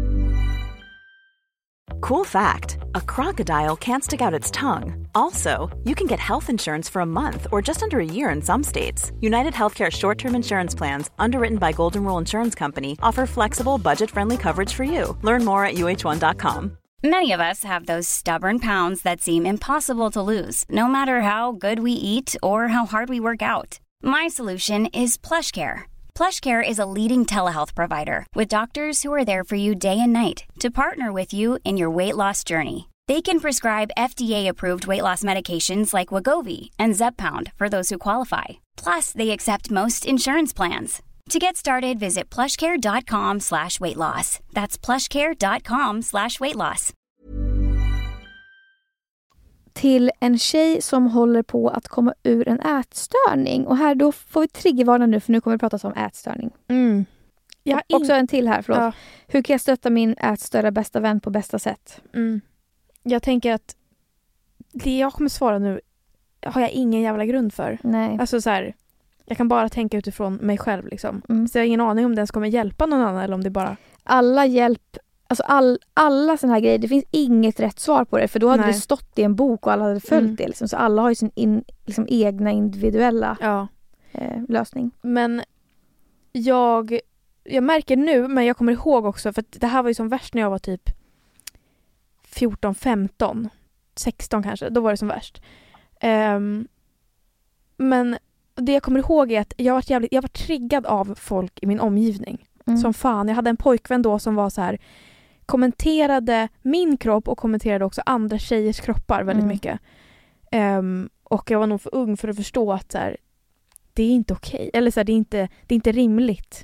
Speaker 4: Cool fact, a crocodile can't stick out its tongue. Also, you can get health insurance for a month or just under a year in some states. United Healthcare short-term insurance plans, underwritten by Golden Rule Insurance Company, offer flexible, budget-friendly coverage for you. Learn more at uh1.com.
Speaker 5: Many of us have those stubborn pounds that seem impossible to lose, no matter how good we eat or how hard we work out. My solution is PlushCare. PlushCare is a leading telehealth provider with doctors who are there for you day and night to partner with you in your weight loss journey. They can prescribe FDA-approved weight loss medications like Wegovy and Zepbound for those who qualify. Plus, they accept most insurance plans. To get started, visit plushcare.com/weightloss. That's plushcare.com/weightloss.
Speaker 2: Till en tjej som håller på att komma ur en ätstörning. Och här då får vi triggervarna nu, för nu kommer vi prata om ätstörning. Också en till här, förlåt. Ja. Hur kan jag stötta min ätstörda bästa vän på bästa sätt?
Speaker 3: Jag tänker att det jag kommer svara nu har jag ingen jävla grund för.
Speaker 2: Nej.
Speaker 3: Alltså så här, jag kan bara tänka utifrån mig själv liksom. Så jag har ingen aning om den kommer hjälpa någon annan eller om det bara...
Speaker 2: Alla hjälp, alltså alla såna här grejer, det finns inget rätt svar på det, för då hade det stått i en bok och alla hade följt det liksom. Så alla har ju sin liksom egna individuella lösning.
Speaker 3: Men jag märker nu, men jag kommer ihåg också, för att det här var ju som värst när jag var typ 14, 15, 16 kanske, då var det som värst. Men det jag kommer ihåg är att jag var triggad av folk i min omgivning. Som fan. Jag hade en pojkvän då som var så här, kommenterade min kropp och kommenterade också andra tjejers kroppar väldigt mycket. Och jag var nog för ung för att förstå att så här, det är inte okej. Eller så här, det är inte rimligt.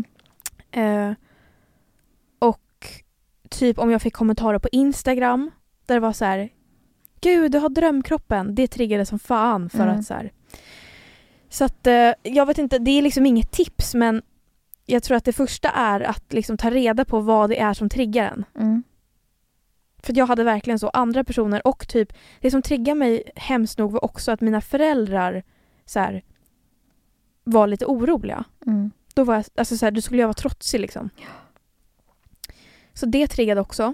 Speaker 3: Och typ om jag fick kommentarer på Instagram där det var så här, gud, du har drömkroppen. Det triggade som fan för att så här. Så att jag vet inte, det är liksom inget tips, men jag tror att det första är att liksom ta reda på vad det är som triggar en. För jag hade verkligen så andra personer, och typ det som triggar mig hemskt nog var också att mina föräldrar så här, var lite oroliga. Då var jag, alltså så här, då skulle jag vara trotsig liksom. Så det triggade också.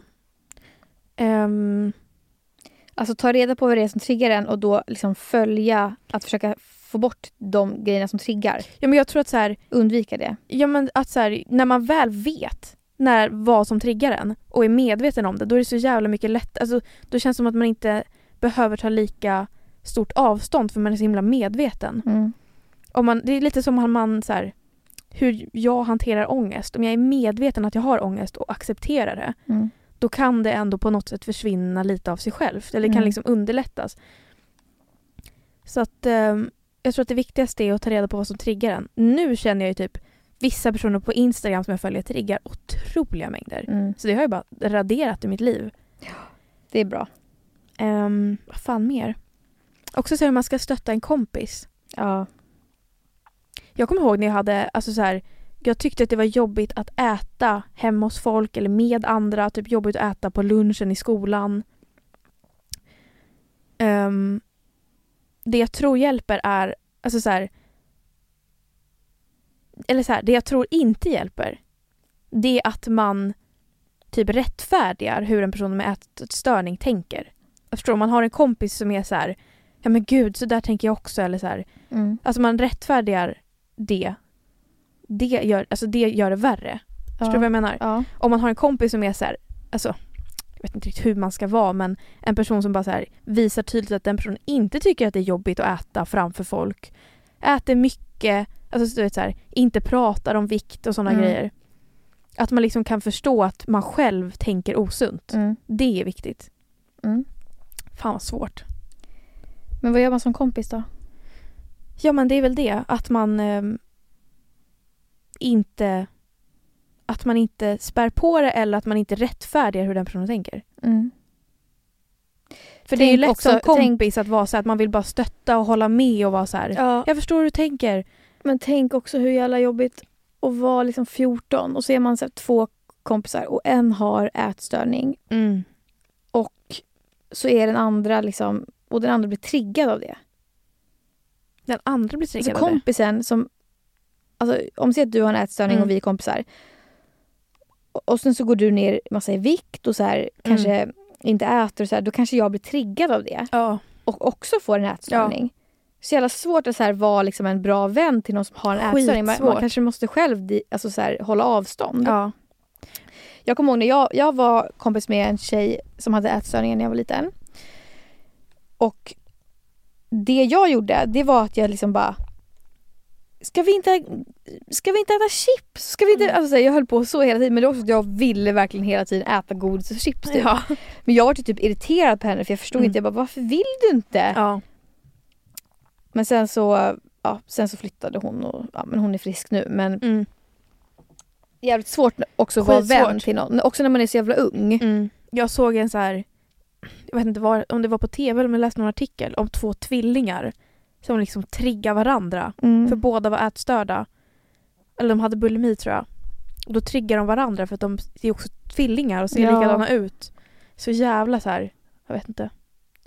Speaker 2: Alltså ta reda på vad det är som triggar en och då liksom följa att försöka få bort de grejerna som triggar. Ja, men jag tror att så här, undvika det. Ja, men att så här, när man väl vet vad som triggar en och är medveten om det, då är det så jävla mycket lätt. Alltså, då känns det som att man inte behöver ta lika stort avstånd, för man är så himla medveten. Och det är lite som att man så här, hur jag hanterar ångest. Om jag är medveten att jag har ångest och accepterar det, då kan det ändå på något sätt försvinna lite av sig själv. Eller kan liksom underlättas. Så att jag tror att det viktigaste är att ta reda på vad som triggar en. Nu känner jag ju typ vissa personer på Instagram som jag följer triggar otroliga mängder. Så det har jag bara raderat i mitt liv. Ja, det är bra.
Speaker 3: Vad fan mer? Också så hur man ska stötta en kompis.
Speaker 2: Ja.
Speaker 3: Jag kommer ihåg när jag hade, alltså så här, jag tyckte att det var jobbigt att äta hemma hos folk eller med andra. Typ jobbigt att äta på lunchen i skolan. Det jag tror hjälper är, alltså så här, eller så här, det jag tror inte hjälper, det är att man typ rättfärdigar hur en person med ätstörning tänker. Jag förstår, om man har en kompis som är så här, ja men gud, så där tänker jag också, eller så här. Alltså man rättfärdigar det gör det värre. Förstår du vad jag menar? Ja. Om man har en kompis som är så här, alltså jag vet inte riktigt hur man ska vara, men en person som bara så här visar tydligt att den personen inte tycker att det är jobbigt att äta framför folk, äter mycket, alltså du vet så här, inte pratar om vikt och sådana grejer. Att man liksom kan förstå att man själv tänker osunt. Det är viktigt. Fan vad svårt.
Speaker 2: Men vad gör man som kompis då?
Speaker 3: Ja, men det är väl det, att man inte spär på det, eller att man inte rättfärdigar hur den personen tänker. För det är ju lätt
Speaker 2: också,
Speaker 3: som kompis att vara så att man vill bara stötta och hålla med och vara så här.
Speaker 2: Ja,
Speaker 3: Jag förstår hur du tänker.
Speaker 2: men tänk också hur jävla jobbigt att vara liksom 14 och så är man så här 2 kompisar och en har ätstörning och så är den andra liksom, och den andra blir triggad av det.
Speaker 3: Den andra blir triggad
Speaker 2: Så kompisen som, alltså om vi säger att du har en ätstörning och vi är kompisar och sen så går du ner massa i vikt och så här kanske inte äter och så här, då kanske jag blir triggad av det.
Speaker 3: Ja.
Speaker 2: Och också får en ätstörning. Ja. Så jävla svårt att så här vara liksom en bra vän till någon som har en ätstörning. Man kanske måste själv alltså så här, hålla avstånd.
Speaker 3: Ja.
Speaker 2: Jag kommer ihåg när jag var kompis med en tjej som hade ätstörning när jag var liten. Och det jag gjorde, det var att jag liksom bara Ska vi inte äta chips? Ska vi inte, alltså, jag höll på så hela tiden, men det var också att jag ville verkligen hela tiden äta godis och chips typ.
Speaker 3: Ja.
Speaker 2: Men jag var typ irriterad på henne för jag förstod inte, jag bara, varför vill du inte?
Speaker 3: Ja.
Speaker 2: Men sen så flyttade hon och men hon är frisk nu, men jävligt svårt också att vara vän till någon, också när man är så jävla ung.
Speaker 3: Jag såg en så här, jag vet inte om det var på tv eller om jag läste någon artikel om 2 tvillingar som liksom triggar varandra. För båda var ätstörda. Eller de hade bulimi tror jag. Och då triggar de varandra för att de är också tvillingar och ser likadana ut. Så jävla så här, jag vet inte.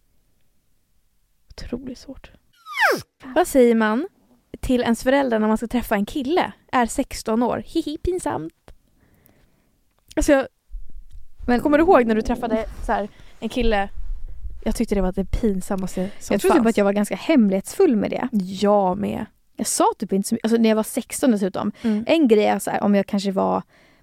Speaker 3: Otroligt svårt. Vad säger man till ens föräldrar när man ska träffa en kille? Är 16 år. Hihi, pinsamt. Alltså, men kommer du ihåg när du träffade så här, en kille? Jag tyckte det var det pinsammaste som
Speaker 2: jag tror typ att jag var ganska hemlighetsfull med det.
Speaker 3: Jag med.
Speaker 2: Jag sa typ inte så mycket. Alltså när jag var 16 dessutom. En grej är så här, om jag kanske var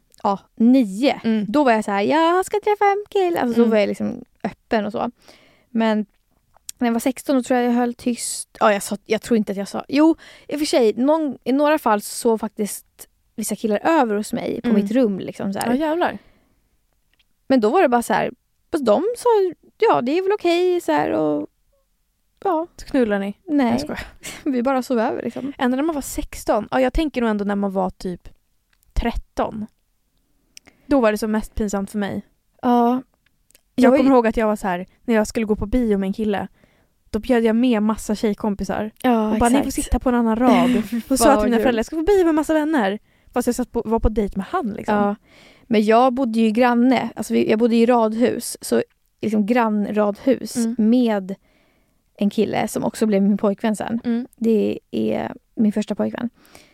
Speaker 2: 9. Då var jag så här, jag ska träffa en kille. Alltså då var jag liksom öppen och så. Men när jag var 16 då tror jag höll tyst. Ja, jag tror inte att jag sa. Jo, i och för sig. I några fall så faktiskt vissa killar över hos mig på mitt rum. Liksom, så här.
Speaker 3: Ja, jävlar.
Speaker 2: Men då var det bara så här. De sa, ja det är väl okej så här och ja.
Speaker 3: Så knullar ni?
Speaker 2: Nej, vi bara sov över liksom.
Speaker 3: Ändå när man var 16. Ja, jag tänker nog ändå när man var typ 13. Då var det som mest pinsamt för mig.
Speaker 2: Ja.
Speaker 3: Jag kommer ihåg att jag var så här, när jag skulle gå på bio med en kille. Då bjöd jag med massa tjejkompisar.
Speaker 2: Ja,
Speaker 3: och bara, ni får sitta på en annan rad. Och sa till mina föräldrar, jag ska på bio med massa vänner. Fast jag var på dejt med han liksom.
Speaker 2: Ja. Men jag bodde ju granne. Alltså jag bodde i radhus. Så liksom grannradhus med en kille som också blev min pojkvän sen. Det är min första pojkvän.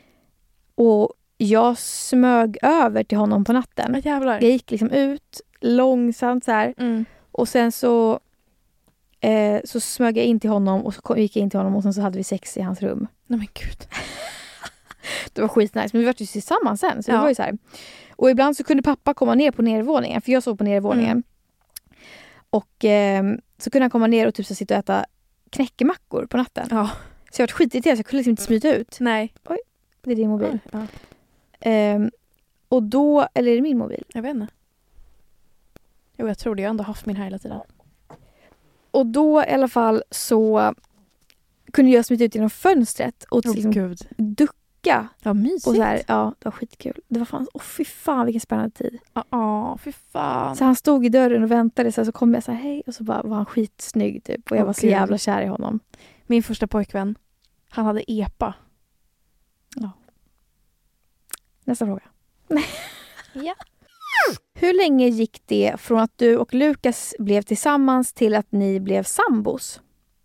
Speaker 2: Och jag smög över till honom på natten.
Speaker 3: Ja, jävlar.
Speaker 2: Jag gick liksom ut långsamt så här. Och sen så smög jag in till honom och så gick jag in till honom och sen så hade vi sex i hans rum.
Speaker 3: Nej men gud.
Speaker 2: Det var skitnice. Men vi var ju tillsammans sen. Så det var ju så här. Och ibland så kunde pappa komma ner på nedervåningen. För jag sov på nedervåningen. Och så kunde han komma ner och typ så sitta och äta knäckemackor på natten.
Speaker 3: Ja.
Speaker 2: Så jag var skitirriterad så jag kunde liksom inte smita ut.
Speaker 3: Nej.
Speaker 2: Oj, det är din mobil.
Speaker 3: Ja.
Speaker 2: Och då, eller är det min mobil?
Speaker 3: Jag vet inte. Jo, jag tror det. Jag har ändå haft min här hela tiden.
Speaker 2: Och då i alla fall så kunde jag smita ut genom fönstret och liksom ducka.
Speaker 3: Ja, mysigt.
Speaker 2: Och så här, ja, det var skitkul. Det var fan, fy fan vilken spännande tid.
Speaker 3: Ja, fy fan.
Speaker 2: Så han stod i dörren och väntade så kom jag så här, hej. Och så bara var han skitsnygg typ. Och jag var så jävla kär i honom.
Speaker 3: Min första pojkvän, han hade EPA.
Speaker 2: Ja. Nästa fråga.
Speaker 3: Ja.
Speaker 2: Hur länge gick det från att du och Lukas blev tillsammans till att ni blev sambos?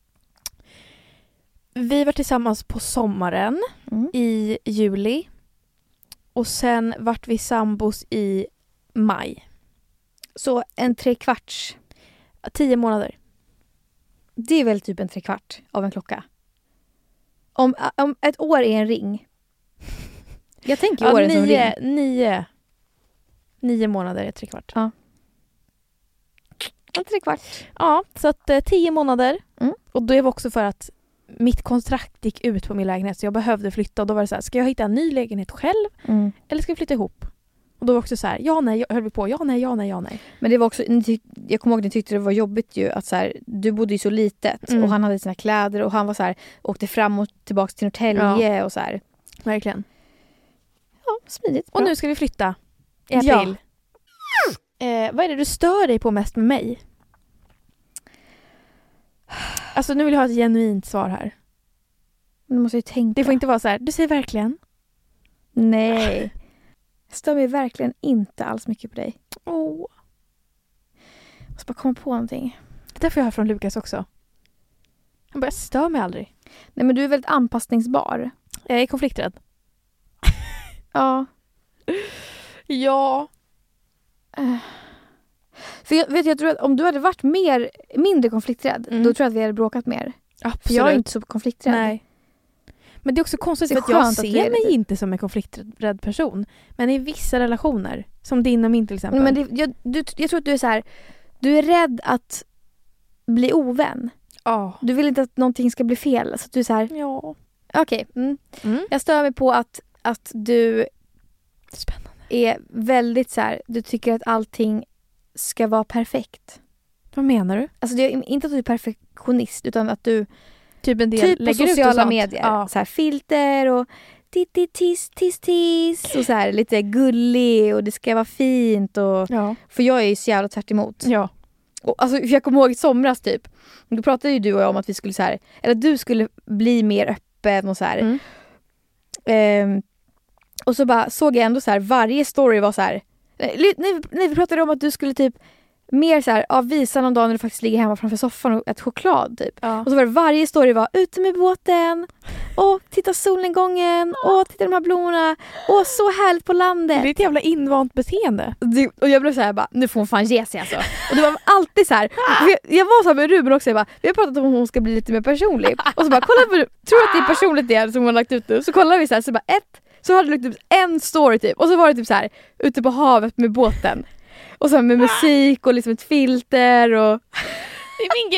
Speaker 3: Vi var tillsammans på sommaren i juli. Och sen vart vi sambos i maj.
Speaker 2: Så en 3/4?
Speaker 3: 10 månader.
Speaker 2: Det är väl typ en 3/4 av en klocka? Om ett år är en ring. Jag tänker åren som ring.
Speaker 3: 9 månader är 3/4.
Speaker 2: Ja. En 3/4.
Speaker 3: Ja, så att 10 månader. Och det var också för att mitt kontrakt gick ut på min lägenhet så jag behövde flytta. Och då var det så här, ska jag hitta en ny lägenhet själv? Eller ska jag flytta ihop? Och då var det också så här, ja nej, höll vi på, ja nej.
Speaker 2: Men det var också, jag kommer ihåg att ni tyckte det var jobbigt ju att så här, du bodde ju så litet och han hade sina kläder och han var så här, åkte fram och tillbaka till Norrtälje och så här.
Speaker 3: Verkligen.
Speaker 2: Ja, smidigt.
Speaker 3: Och nu ska vi flytta i april. Vad är det du stör dig på mest med mig? Alltså nu vill jag ha ett genuint svar här.
Speaker 2: Du måste ju tänka.
Speaker 3: Det får inte vara så här, du säger verkligen.
Speaker 2: Nej. Jag stör mig verkligen inte alls mycket på dig.
Speaker 3: Åh.
Speaker 2: Jag måste bara komma på någonting.
Speaker 3: Det är därför jag hör från Lukas också. Han bara, jag stör mig aldrig.
Speaker 2: Nej, men du är väldigt anpassningsbar.
Speaker 3: Jag är konflikträdd.
Speaker 2: Ja.
Speaker 3: Ja.
Speaker 2: För jag tror att om du hade varit mindre konflikträdd, då tror jag att vi hade bråkat mer.
Speaker 3: Absolut.
Speaker 2: För jag är inte så konflikträdd.
Speaker 3: Nej. Men det är också konstigt
Speaker 2: Det är
Speaker 3: för att jag
Speaker 2: skönt att du
Speaker 3: ser
Speaker 2: är
Speaker 3: mig
Speaker 2: lite.
Speaker 3: inte som en konflikträdd person. Men i vissa relationer, som din och min till exempel.
Speaker 2: Men jag tror att du är så här. Du är rädd att bli ovän.
Speaker 3: Ja.
Speaker 2: Du vill inte att någonting ska bli fel. Så att du är så här.
Speaker 3: Ja.
Speaker 2: Okej. Jag stör mig på att du
Speaker 3: Spännande.
Speaker 2: är väldigt så här. Du tycker att allting ska vara perfekt.
Speaker 3: Vad menar du?
Speaker 2: Alltså det är inte att du är perfektionist, utan att du
Speaker 3: Typ en del
Speaker 2: typ på
Speaker 3: lägger ut och
Speaker 2: sociala
Speaker 3: sånt.
Speaker 2: medier.
Speaker 3: Ja.
Speaker 2: Så här filter och tis och så här lite gullig och det ska vara fint. Och,
Speaker 3: Ja.
Speaker 2: för jag är ju så jävla tvärt emot.
Speaker 3: Ja.
Speaker 2: Och, alltså, för jag kommer ihåg i somras typ. Då pratade ju du och jag om att vi skulle så här, eller du skulle bli mer öppen och så här. Och så bara såg jag ändå så här, varje story var så här. Nej, vi pratade om att du skulle typ mer så här, visa någon dag när du faktiskt ligger hemma framför soffan och äter choklad typ.
Speaker 3: Ja.
Speaker 2: Och så var det varje story var ute med båten och titta solnedgången och titta de här blommorna och så härligt på landet.
Speaker 3: Det är ett jävla invant beteende.
Speaker 2: Och jag blev så här bara, nu får hon fan ge sig alltså. Och det var alltid så här. Jag var så här med Ruben också, jag bara, vi har pratat om att hon ska bli lite mer personlig. Och så bara, kolla på, tror att det är personligt det som hon har lagt ut nu. Så kollar vi så här, så bara så hade det lagt ut en story typ. Och så var det typ så här, ute på havet med båten. Och så med musik och liksom ett filter och...
Speaker 3: Det är min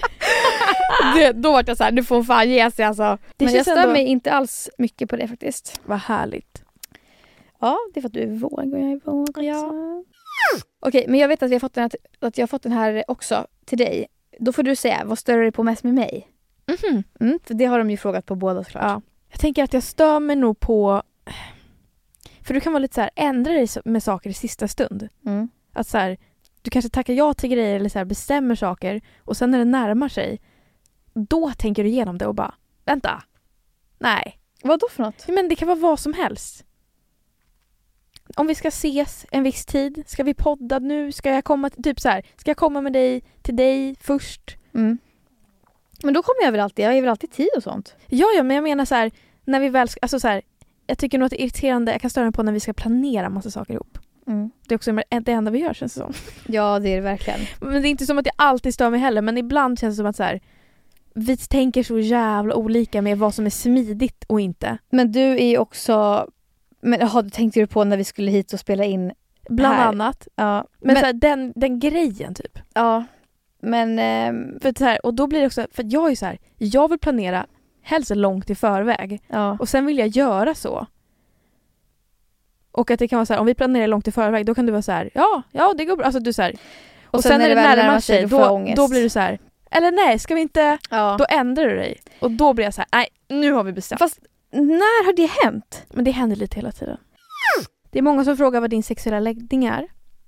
Speaker 3: grej!
Speaker 2: Då var jag så här, nu får hon fan ge sig alltså.
Speaker 3: Det
Speaker 2: Men jag
Speaker 3: känns
Speaker 2: stör
Speaker 3: ändå-
Speaker 2: mig inte alls mycket på det faktiskt.
Speaker 3: Vad härligt.
Speaker 2: Ja, det är för att du är våg och jag är våg också.
Speaker 3: Ja.
Speaker 2: Okej, men jag vet att jag har fått den här också till dig. Då får du säga, vad stör du dig på mest med mig? För det har de ju frågat på båda såklart.
Speaker 3: Ja. Jag tänker att jag stör mig nog på... För du kan vara lite så här, ändra dig med saker i sista stund. Att så här, du kanske tackar ja till grejer eller så här, bestämmer saker och sen när det närmar sig, då tänker du igenom det och bara, vänta, nej.
Speaker 2: Vad då för något?
Speaker 3: Men det kan vara vad som helst. Om vi ska ses en viss tid, ska vi podda nu, ska jag komma typ så här, ska jag komma med dig till dig först?
Speaker 2: Men då kommer jag ger väl alltid tid och sånt.
Speaker 3: Ja, men jag menar så här, när vi väl, alltså så här, jag tycker nog att det är irriterande, jag kan störa mig på när vi ska planera massa saker ihop. Det är också det enda vi gör, känns det som.
Speaker 2: Ja, det är det verkligen.
Speaker 3: Men det är inte som att jag alltid stör mig heller, men ibland känns det som att så här, vi tänker så jävla olika med vad som är smidigt och inte.
Speaker 2: Men du är ju också... Men tänkte du på när vi skulle hit och spela in
Speaker 3: Bland
Speaker 2: här?
Speaker 3: annat.
Speaker 2: Ja.
Speaker 3: Men så här, den grejen typ.
Speaker 2: Ja, men...
Speaker 3: För så här, och då blir det också, för jag är så här, jag vill planera helst långt i förväg.
Speaker 2: ja.
Speaker 3: Och sen vill jag göra så. Och att det kan vara så här, om vi planerar långt i förväg, då kan du vara så här, ja det går bra. Alltså du så här, och sen när det
Speaker 2: väl
Speaker 3: närmar sig,
Speaker 2: då får jag ångest.
Speaker 3: då blir du så här, eller nej, ska vi inte,
Speaker 2: Ja.
Speaker 3: då ändrar du dig. Och då blir jag så här, nej, nu har vi bestämt.
Speaker 2: Fast när har det hänt?
Speaker 3: Men det händer lite hela tiden. Det är många som frågar vad din sexuella läggning är.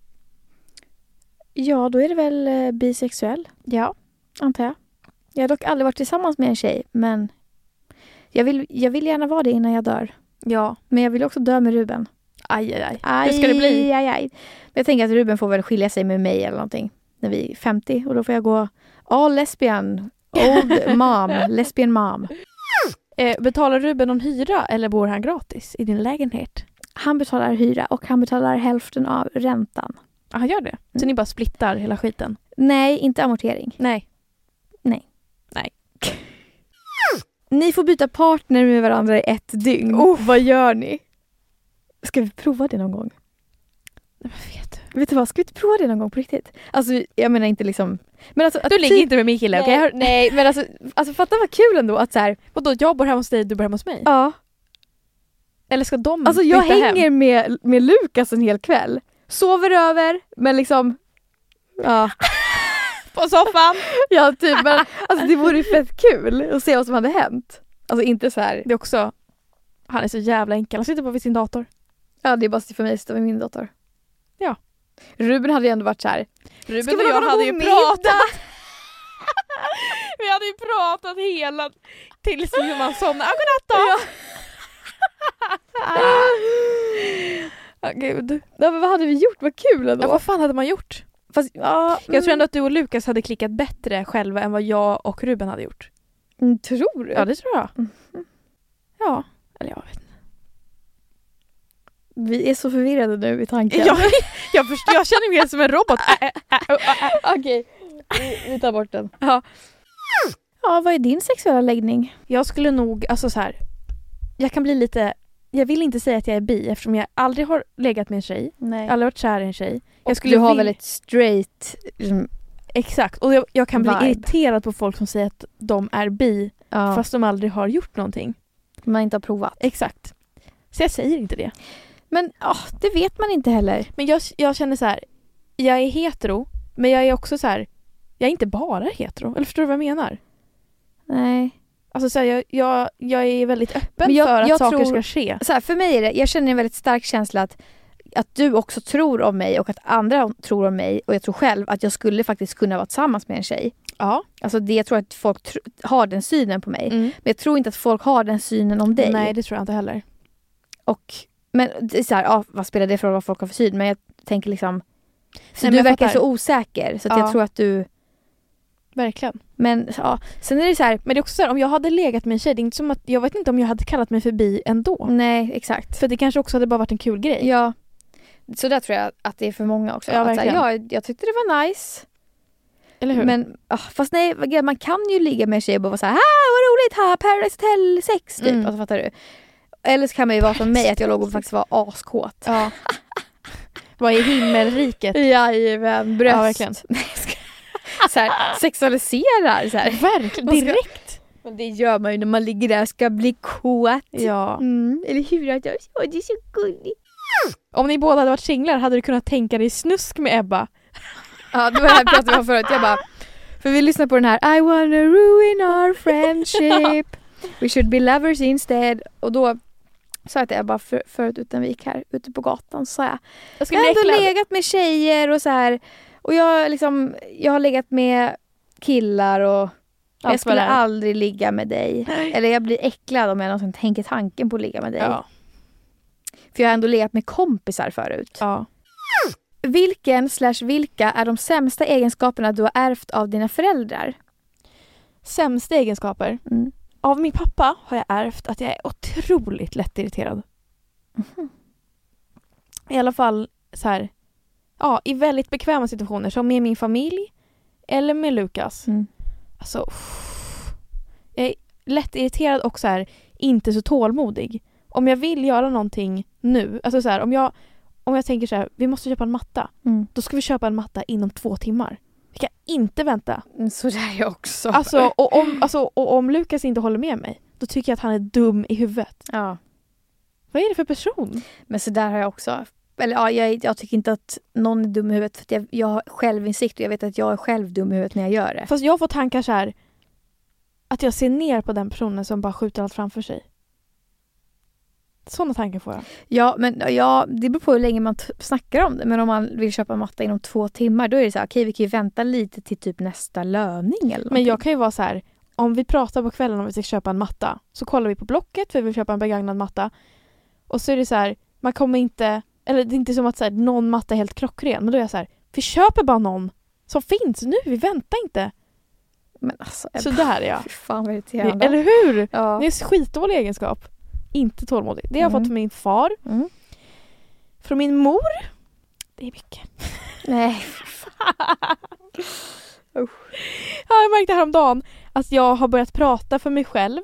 Speaker 2: Ja, då är det väl bisexuell,
Speaker 3: Ja.
Speaker 2: antar jag. Jag har dock aldrig varit tillsammans med en tjej, men jag vill gärna vara det innan jag dör.
Speaker 3: Ja.
Speaker 2: Men jag vill också dö med Ruben.
Speaker 3: Aj. Hur ska det bli?
Speaker 2: Aj. Men jag tänker att Ruben får väl skilja sig med mig eller någonting när vi är 50. Och då får jag gå lesbian, old mom, lesbian mom.
Speaker 3: Betalar Ruben någon hyra eller bor han gratis i din lägenhet?
Speaker 2: Han betalar hyra och han betalar hälften av räntan.
Speaker 3: Ja, han gör det. Så ni bara splittar hela skiten?
Speaker 2: Nej, inte amortering.
Speaker 3: Nej.
Speaker 2: Ni får byta partner med varandra i 1 dygn. Vad gör ni? Ska vi prova det någon gång?
Speaker 3: Men vet du?
Speaker 2: Vet du vad, ska vi inte prova det någon gång på riktigt? Alltså, jag menar inte liksom... Men alltså,
Speaker 3: Du ligger inte med min kille, okej?
Speaker 2: Nej, men alltså fatta vad kul ändå att så här...
Speaker 3: Vadå, jag bor hemma hos dig, du bor hemma hos mig?
Speaker 2: Ja.
Speaker 3: Eller ska de
Speaker 2: Alltså jag
Speaker 3: byta
Speaker 2: hänger
Speaker 3: hem?
Speaker 2: med Lukas en hel kväll. Sover över, men liksom... Ja.
Speaker 3: På soffan?
Speaker 2: Ja, typ. Men alltså det vore ju fett kul att se vad som hade hänt. Alltså inte så här...
Speaker 3: Det är också... Han är så jävla enkel. Han sitter bara vid sin dator.
Speaker 2: Ja, det är bara för mig att sitta med min dator.
Speaker 3: Ja.
Speaker 2: Ruben hade ju ändå varit så här...
Speaker 3: Ruben
Speaker 2: Ska vi
Speaker 3: och jag
Speaker 2: någon
Speaker 3: hade ju
Speaker 2: god
Speaker 3: pratat. Vi hade ju pratat hela tills man somnade. Godnatt då! Gud.
Speaker 2: Ja, men vad hade vi gjort? Vad kul ändå.
Speaker 3: Ja, vad fan hade man gjort?
Speaker 2: Fast,
Speaker 3: Jag tror ändå att du och Lukas hade klickat bättre själva än vad jag och Ruben hade gjort.
Speaker 2: Tror du?
Speaker 3: Ja, det tror jag. Ja, eller jag vet inte.
Speaker 2: Vi är så förvirrade nu i tanken.
Speaker 3: Jag känner mig helt som en robot.
Speaker 2: Okej, vi tar bort den. Ja, vad är din sexuella läggning?
Speaker 3: Jag skulle nog, alltså så här, jag kan bli lite, jag vill inte säga att jag är bi eftersom jag aldrig har legat med en tjej.
Speaker 2: Nej.
Speaker 3: Aldrig varit kär i en tjej.
Speaker 2: Du har väldigt straight
Speaker 3: exakt, och jag kan bli
Speaker 2: vibe.
Speaker 3: irriterad på folk som säger att de är bi fast de aldrig har gjort någonting.
Speaker 2: Man inte har provat.
Speaker 3: Exakt. Så jag säger inte det.
Speaker 2: Men det vet man inte heller.
Speaker 3: Men jag känner så här, jag är hetero, men jag är också så här, jag är inte bara hetero. Eller förstår du vad jag menar?
Speaker 2: Nej.
Speaker 3: Alltså så här, jag är väldigt öppen
Speaker 2: Men
Speaker 3: för att
Speaker 2: jag
Speaker 3: saker
Speaker 2: tror,
Speaker 3: ska ske.
Speaker 2: Så här, för mig är det, jag känner en väldigt stark känsla att du också tror om mig och att andra tror om mig, och jag tror själv att jag skulle faktiskt kunna vara tillsammans med en tjej.
Speaker 3: Ja.
Speaker 2: Alltså jag tror att folk har den synen på mig. Men jag tror inte att folk har den synen om dig.
Speaker 3: Nej, det tror jag inte heller.
Speaker 2: Men det är så här, vad spelar det för roll vad folk har för syn? Men jag tänker liksom, så
Speaker 3: Nej,
Speaker 2: du verkar så osäker så att jag tror att du...
Speaker 3: Verkligen.
Speaker 2: Men ja, sen är det så här...
Speaker 3: Men det är också så här, om jag hade legat med en tjej, det är inte som att, jag vet inte om jag hade kallat mig förbi ändå.
Speaker 2: Nej, exakt.
Speaker 3: För det kanske också hade bara varit en kul grej.
Speaker 2: Ja, så där tror jag att det är för många också.
Speaker 3: Ja,
Speaker 2: att,
Speaker 3: verkligen.
Speaker 2: så här, jag tyckte det var nice.
Speaker 3: Eller hur?
Speaker 2: Men fast nej, man kan ju ligga med en tjej och bara vara så här, vad roligt, Paradise Hotel 6 typ. Alltså, fattar du? Eller så kan man ju vara som mig, att jag låg och faktiskt var askåt.
Speaker 3: Ja. Var i himmelriket.
Speaker 2: Jajamän, bröst.
Speaker 3: Ja, verkligen.
Speaker 2: Så här, sexualiserar så här.
Speaker 3: Verkligen, direkt.
Speaker 2: Men det gör man ju när man ligger där och ska bli kåt.
Speaker 3: Ja.
Speaker 2: Eller hur? Det är så gulligt.
Speaker 3: Om ni båda hade varit singlar hade du kunnat tänka dig snusk med Ebba.
Speaker 2: Ja, det var det här jag pratade om förut. Jag bara, för vi lyssnade på den här I wanna ruin our friendship. We should be lovers instead. Och då sa jag till Ebba förut Utanvik här ute på gatan, så sa jag har ändå legat med tjejer och så här. Och jag har legat med killar och jag skulle aldrig ligga med dig. Eller jag blir äcklad om jag någonsin tänker tanken på att ligga med dig.
Speaker 3: Ja.
Speaker 2: För jag har ändå legat med kompisar förut.
Speaker 3: Ja.
Speaker 2: Vilka är de sämsta egenskaperna du har ärvt av dina föräldrar?
Speaker 3: Sämsta egenskaper? Av min pappa har jag ärvt att jag är otroligt lättirriterad. I alla fall så här, ja, i väldigt bekväma situationer som med min familj eller med Lukas. Alltså, jag är lättirriterad och så här, inte så tålmodig. Om jag vill göra någonting nu, alltså så här, om jag tänker så här, vi måste köpa en matta. Då ska vi köpa en matta inom 2 timmar. Vi kan inte vänta.
Speaker 2: Så där är jag också.
Speaker 3: Alltså, om Lukas inte håller med mig, då tycker jag att han är dum i huvudet.
Speaker 2: Ja.
Speaker 3: Vad är det för person?
Speaker 2: Men så där har jag också. Eller ja, jag tycker inte att någon är dum i huvudet, för att jag har självinsikt och jag vet att jag är själv dum i huvudet när jag gör det.
Speaker 3: Fast jag får tankar så här, att jag ser ner på den personen som bara skjuter allt framför sig. Sådana tankar får jag.
Speaker 2: Ja, men det beror på hur länge man snackar om det. Men om man vill köpa en matta inom 2 timmar, då är det så här, okej, vi kan ju vänta lite till typ nästa löning eller någonting.
Speaker 3: Men jag kan ju vara så här, om vi pratar på kvällen om vi ska köpa en matta, så kollar vi på Blocket för vi vill köpa en begagnad matta. Och så är det så här, man kommer inte, eller det är inte som att så här, någon matta är helt klockren, men då är jag så här, vi köper bara någon som finns nu, vi väntar inte.
Speaker 2: Men alltså,
Speaker 3: så där är jag.
Speaker 2: Fy fan vad irriterande.
Speaker 3: Eller hur?
Speaker 2: Ja.
Speaker 3: Det är en skitdålig egenskap. Inte tålmodig. Det har jag fått från min far. Från min mor. Det är mycket.
Speaker 2: Nej.
Speaker 3: Ja, jag märkte häromdagen att jag har börjat prata för mig själv.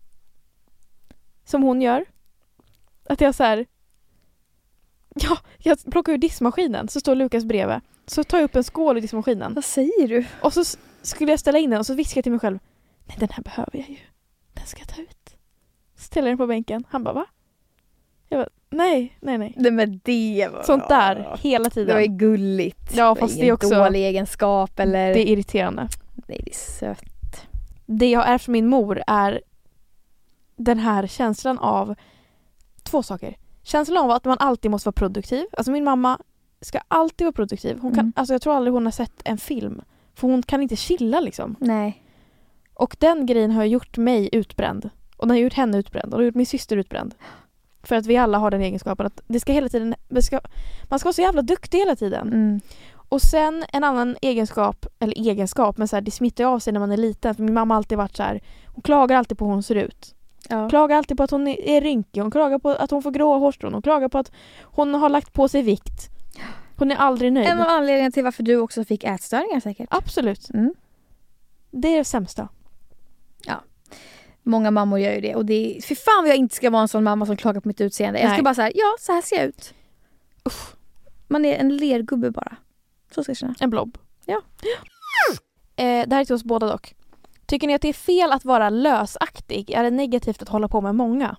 Speaker 3: Som hon gör. Att jag så här, ja, jag plockar ur diskmaskinen, så står Lukas bredvid. Så tar jag upp en skål i diskmaskinen.
Speaker 2: Vad säger du?
Speaker 3: Och så skulle jag ställa in den och så viskar jag till mig själv, nej, den här behöver jag ju. Den ska jag ta ut. Ställer den på bänken. Han bara, va? Jag bara, nej.
Speaker 2: Nej, men det var...
Speaker 3: Sånt där, hela tiden.
Speaker 2: Det var ju gulligt.
Speaker 3: Ja, fast det är också...
Speaker 2: dålig egenskap eller...
Speaker 3: Det är irriterande.
Speaker 2: Nej, det är sött.
Speaker 3: Det jag är för min mor är den här känslan av 2 saker. Känslan av att man alltid måste vara produktiv. Alltså min mamma ska alltid vara produktiv. Hon kan, alltså jag tror aldrig hon har sett en film. För hon kan inte chilla liksom.
Speaker 2: Nej.
Speaker 3: Och den grejen har gjort mig utbränd. Och den har gjort henne utbränd. Och den har gjort min syster utbränd. För att vi alla har den egenskapen att det ska hela tiden... man ska vara så jävla duktig hela tiden.
Speaker 2: Mm.
Speaker 3: Och sen en annan egenskap, men så här, det smittar av sig när man är liten. För min mamma har alltid varit så här, hon klagar alltid på hur hon ser ut.
Speaker 2: Ja.
Speaker 3: Klagar alltid på att hon är rynkig. Hon klagar på att hon får gråa hårstrån. Hon klagar på att hon har lagt på sig vikt. Hon är aldrig nöjd.
Speaker 2: En av anledningarna till varför du också fick ätstörningar säkert.
Speaker 3: Absolut.
Speaker 2: Mm.
Speaker 3: Det är det sämsta.
Speaker 2: Många mammor gör ju det. Och det är, för fan vad jag inte ska vara en sån mamma som klagar på mitt utseende. Jag ska
Speaker 3: Nej.
Speaker 2: bara så här ser jag ut. Uff. Man är en lergubbe bara. Så ska jag känna.
Speaker 3: En blob.
Speaker 2: Ja.
Speaker 3: Det här är till oss båda dock. Tycker ni att det är fel att vara lösaktig? Är det negativt att hålla på med många?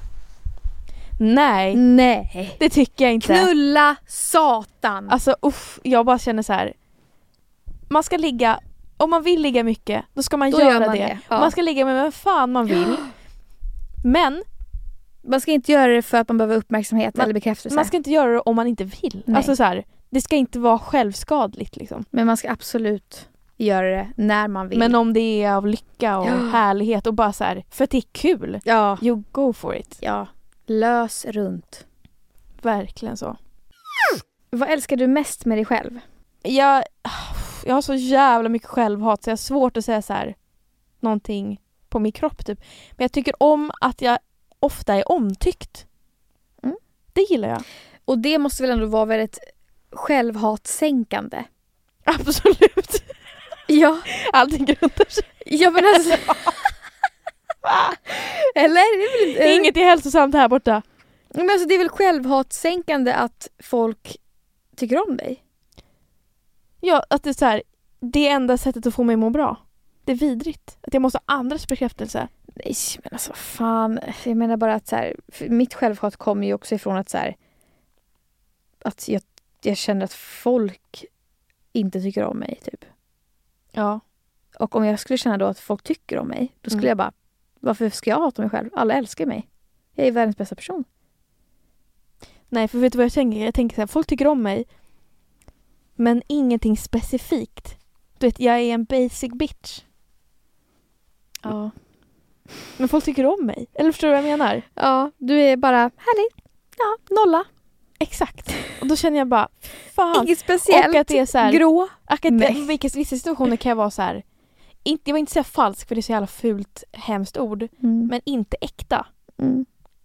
Speaker 3: Nej.
Speaker 2: Nej.
Speaker 3: Det tycker jag inte.
Speaker 2: Knulla satan.
Speaker 3: Alltså jag bara känner så här. Man ska ligga, om man vill ligga mycket, då ska man göra
Speaker 2: man
Speaker 3: det.
Speaker 2: Ja.
Speaker 3: Man ska ligga med vem fan man vill. Men
Speaker 2: man ska inte göra det för att man behöver uppmärksamhet eller bekräftelse.
Speaker 3: man ska inte göra det om man inte vill.
Speaker 2: Nej.
Speaker 3: Alltså så här, det ska inte vara självskadligt liksom.
Speaker 2: Men man ska absolut göra det när man vill.
Speaker 3: Men om det är av lycka och härlighet och bara så här, för att det är kul.
Speaker 2: Ja.
Speaker 3: You go for it.
Speaker 2: Ja. Lös runt.
Speaker 3: Verkligen så.
Speaker 2: Vad älskar du mest med dig själv?
Speaker 3: Jag har så jävla mycket självhat så jag har svårt att säga så här någonting på min kropp typ. Men jag tycker om att jag ofta är omtyckt.
Speaker 2: Mm.
Speaker 3: Det gillar jag.
Speaker 2: Och det måste väl ändå vara väldigt självhatsänkande.
Speaker 3: Absolut.
Speaker 2: Ja.
Speaker 3: Allting grundar sig.
Speaker 2: Ja men alltså. Eller? Det är väl inte...
Speaker 3: Inget är hälsosamt här borta.
Speaker 2: Men alltså det är väl självhatsänkande att folk tycker om dig?
Speaker 3: Ja, att det är så här, det är enda sättet att få mig att må bra. Det är vidrigt. Att jag måste ha andras bekräftelse.
Speaker 2: Nej, men alltså fan. Jag menar bara att så här, mitt självhat kommer ju också ifrån att så här, att jag känner att folk inte tycker om mig typ.
Speaker 3: Ja.
Speaker 2: Och om jag skulle känna då att folk tycker om mig, då skulle jag bara, varför ska jag hata mig själv? Alla älskar mig. Jag är världens bästa person.
Speaker 3: Nej, för vet du vad jag tänker? Jag tänker så här, folk tycker om mig. Men ingenting specifikt. Du vet, jag är en basic bitch.
Speaker 2: Ja.
Speaker 3: Men folk tycker om mig. Eller förstår du vad jag menar?
Speaker 2: Ja, du är bara härlig. Ja, nolla.
Speaker 3: Exakt. Och då känner jag bara, fan.
Speaker 2: Inget speciellt.
Speaker 3: Och att det är så här,
Speaker 2: grå.
Speaker 3: Vissa situationer kan jag vara så här. Jag vill inte säga falsk för det är så jävla fult, hemskt ord. Men inte äkta.
Speaker 2: Mm.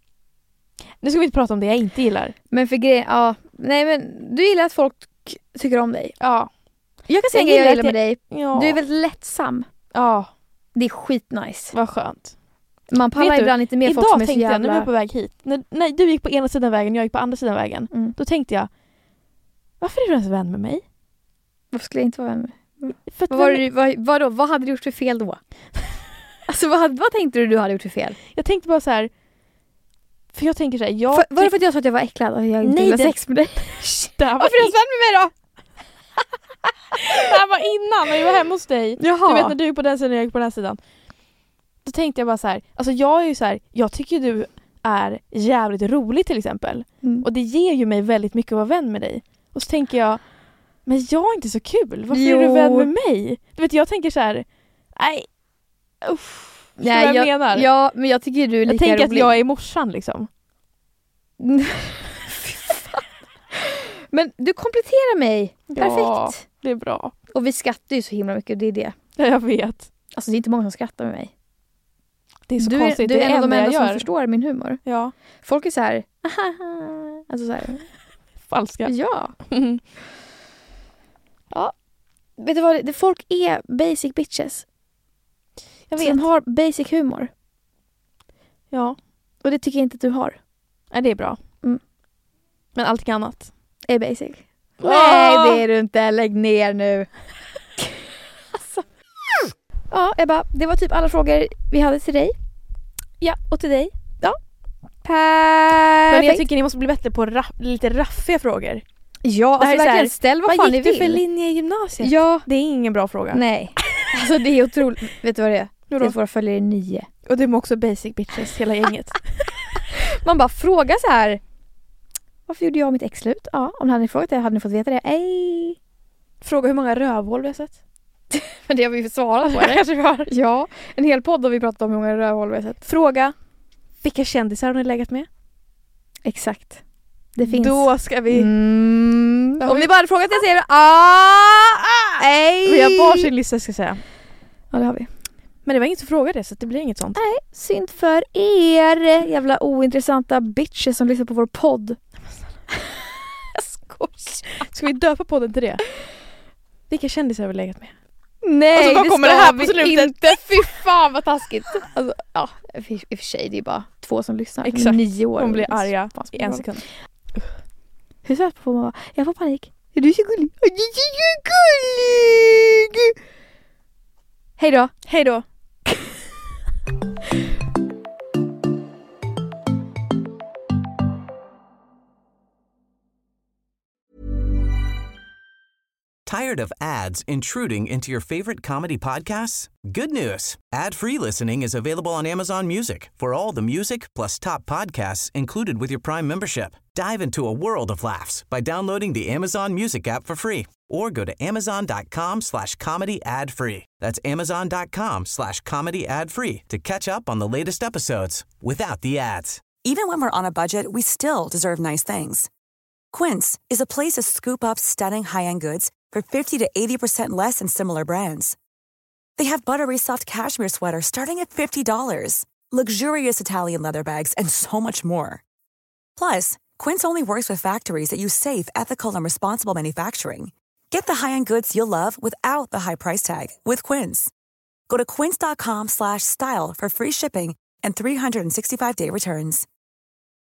Speaker 3: Nu ska vi inte prata om det jag inte gillar.
Speaker 2: Men för grejen, ja. Nej men du gillar att folk tycker om dig.
Speaker 3: Ja.
Speaker 2: Jag kan säga att jag gillar med dig.
Speaker 3: Ja.
Speaker 2: Du är väldigt lättsam.
Speaker 3: Ja.
Speaker 2: Det är skitnice.
Speaker 3: Vad skönt.
Speaker 2: Man pallar ibland inte med folk som är så jävla...
Speaker 3: Idag tänkte jag, när vi är på väg hit. När du gick på ena sidan vägen och jag gick på andra sidan vägen. Då tänkte jag, varför är du ens vän med mig?
Speaker 2: Varför skulle jag inte vara vän med mig?
Speaker 3: För
Speaker 2: vad hade du gjort för fel då? Alltså vad tänkte du hade gjort för fel?
Speaker 3: Jag tänkte bara så här. För jag tänker så här,
Speaker 2: var det för att jag sa att jag var äcklad och jag inte ville ha sex med dig?
Speaker 3: Varför är du vän med mig då? Det här var innan när jag var hemma hos dig.
Speaker 2: Jaha.
Speaker 3: Du vet när du gick på den sidan och jag gick på den sidan. Då tänkte jag bara så här, alltså jag är ju så här, jag tycker du är jävligt rolig till exempel. Och det ger ju mig väldigt mycket att vara vän med dig. Och så tänker jag, men jag är inte så kul. Varför är du vän med mig? Du vet, jag tänker så här, nej. Uff.
Speaker 2: Nej,
Speaker 3: jag menar.
Speaker 2: Ja, men jag tycker du är lika rolig.
Speaker 3: Jag tänker att jag är morsan liksom.
Speaker 2: Men du kompletterar mig. Perfekt.
Speaker 3: Ja, det är bra.
Speaker 2: Och vi skrattar ju så himla mycket, det är det.
Speaker 3: Ja, jag vet.
Speaker 2: Alltså det är inte många som skrattar med mig.
Speaker 3: Det är så konstigt.
Speaker 2: Du är en av de enda som
Speaker 3: gör.
Speaker 2: förstår min humor.
Speaker 3: Ja.
Speaker 2: Folk är så här, alltså så här.
Speaker 3: Falska.
Speaker 2: Ja. Ja. Vet du vad? Folk är basic bitches.
Speaker 3: Jag vet.
Speaker 2: Som har basic humor.
Speaker 3: Ja.
Speaker 2: Och det tycker jag inte att du har.
Speaker 3: Nej, det är bra. Men allting annat
Speaker 2: är basic. Nej, det är du inte. Lägg ner nu. Alltså. Ja, Ebba, det var typ alla frågor vi hade till dig.
Speaker 3: Ja, och till dig.
Speaker 2: Ja. Perfekt.
Speaker 3: Men jag tycker ni måste bli bättre på lite raffiga frågor.
Speaker 2: Ja,
Speaker 3: det här
Speaker 2: alltså
Speaker 3: är
Speaker 2: verkligen ställ vad fan ni
Speaker 3: gick du
Speaker 2: vill.
Speaker 3: för linje i gymnasiet?
Speaker 2: Ja.
Speaker 3: Det är ingen bra fråga.
Speaker 2: Nej. Alltså det är otroligt. Vet du vad det är? Det är att våra följare är 9.
Speaker 3: Och det är också basic bitches, hela gänget.
Speaker 2: Man bara frågar så här. Varför gjorde jag mitt ex slut? Ja, om ni hade frågat det hade ni fått veta det. Ej.
Speaker 3: Fråga hur många rövhål vi har sett.
Speaker 2: Men det har vi ju svarat på.
Speaker 3: Kanske vi har.
Speaker 2: Ja, en hel podd har vi pratat om hur många rövhål vi har sett.
Speaker 3: Fråga. Vilka kändisar har ni legat med?
Speaker 2: Exakt. Det finns.
Speaker 3: Då ska vi...
Speaker 2: Om ni bara hade frågat det säger vi
Speaker 3: Vi har varsin lista ska jag säga.
Speaker 2: Ja, det har vi.
Speaker 3: Men det var inget som frågade så det blir inget sånt.
Speaker 2: Nej, synd för er jävla ointressanta bitches som lyssnar på vår podd.
Speaker 3: Jag skojar. Ska vi döpa podden till det? Vilka kändisar har vi legat med?
Speaker 2: Nej,
Speaker 3: alltså,
Speaker 2: det
Speaker 3: kommer
Speaker 2: ska
Speaker 3: det här på
Speaker 2: vi
Speaker 3: slutet?
Speaker 2: inte. Fy fan vad taskigt. Alltså, ja, i och för sig det är bara 2 som lyssnar.
Speaker 3: Exakt.
Speaker 2: 9 år.
Speaker 3: Hon blir arga i en sekund.
Speaker 2: Hur söt får man vara? Jag får panik. Du är så gullig. Du är så gullig. Hej då.
Speaker 3: Hej då.
Speaker 6: Tired of ads intruding into your favorite comedy podcasts? Good news. Ad-free listening is available on Amazon Music for all the music plus top podcasts included with your Prime membership. Dive into a world of laughs by downloading the Amazon Music app for free or go to amazon.com/comedy ad-free. That's amazon.com/comedy ad-free to catch up on the latest episodes without the ads.
Speaker 7: Even when we're on a budget, we still deserve nice things. Quince is a place to scoop up stunning high-end goods for 50 to 80% less than similar brands. They have buttery soft cashmere sweaters starting at $50, luxurious Italian leather bags, and so much more. Plus, Quince only works with factories that use safe, ethical, and responsible manufacturing. Get the high-end goods you'll love without the high price tag with Quince. Go to quince.com/style for free shipping and 365-day returns.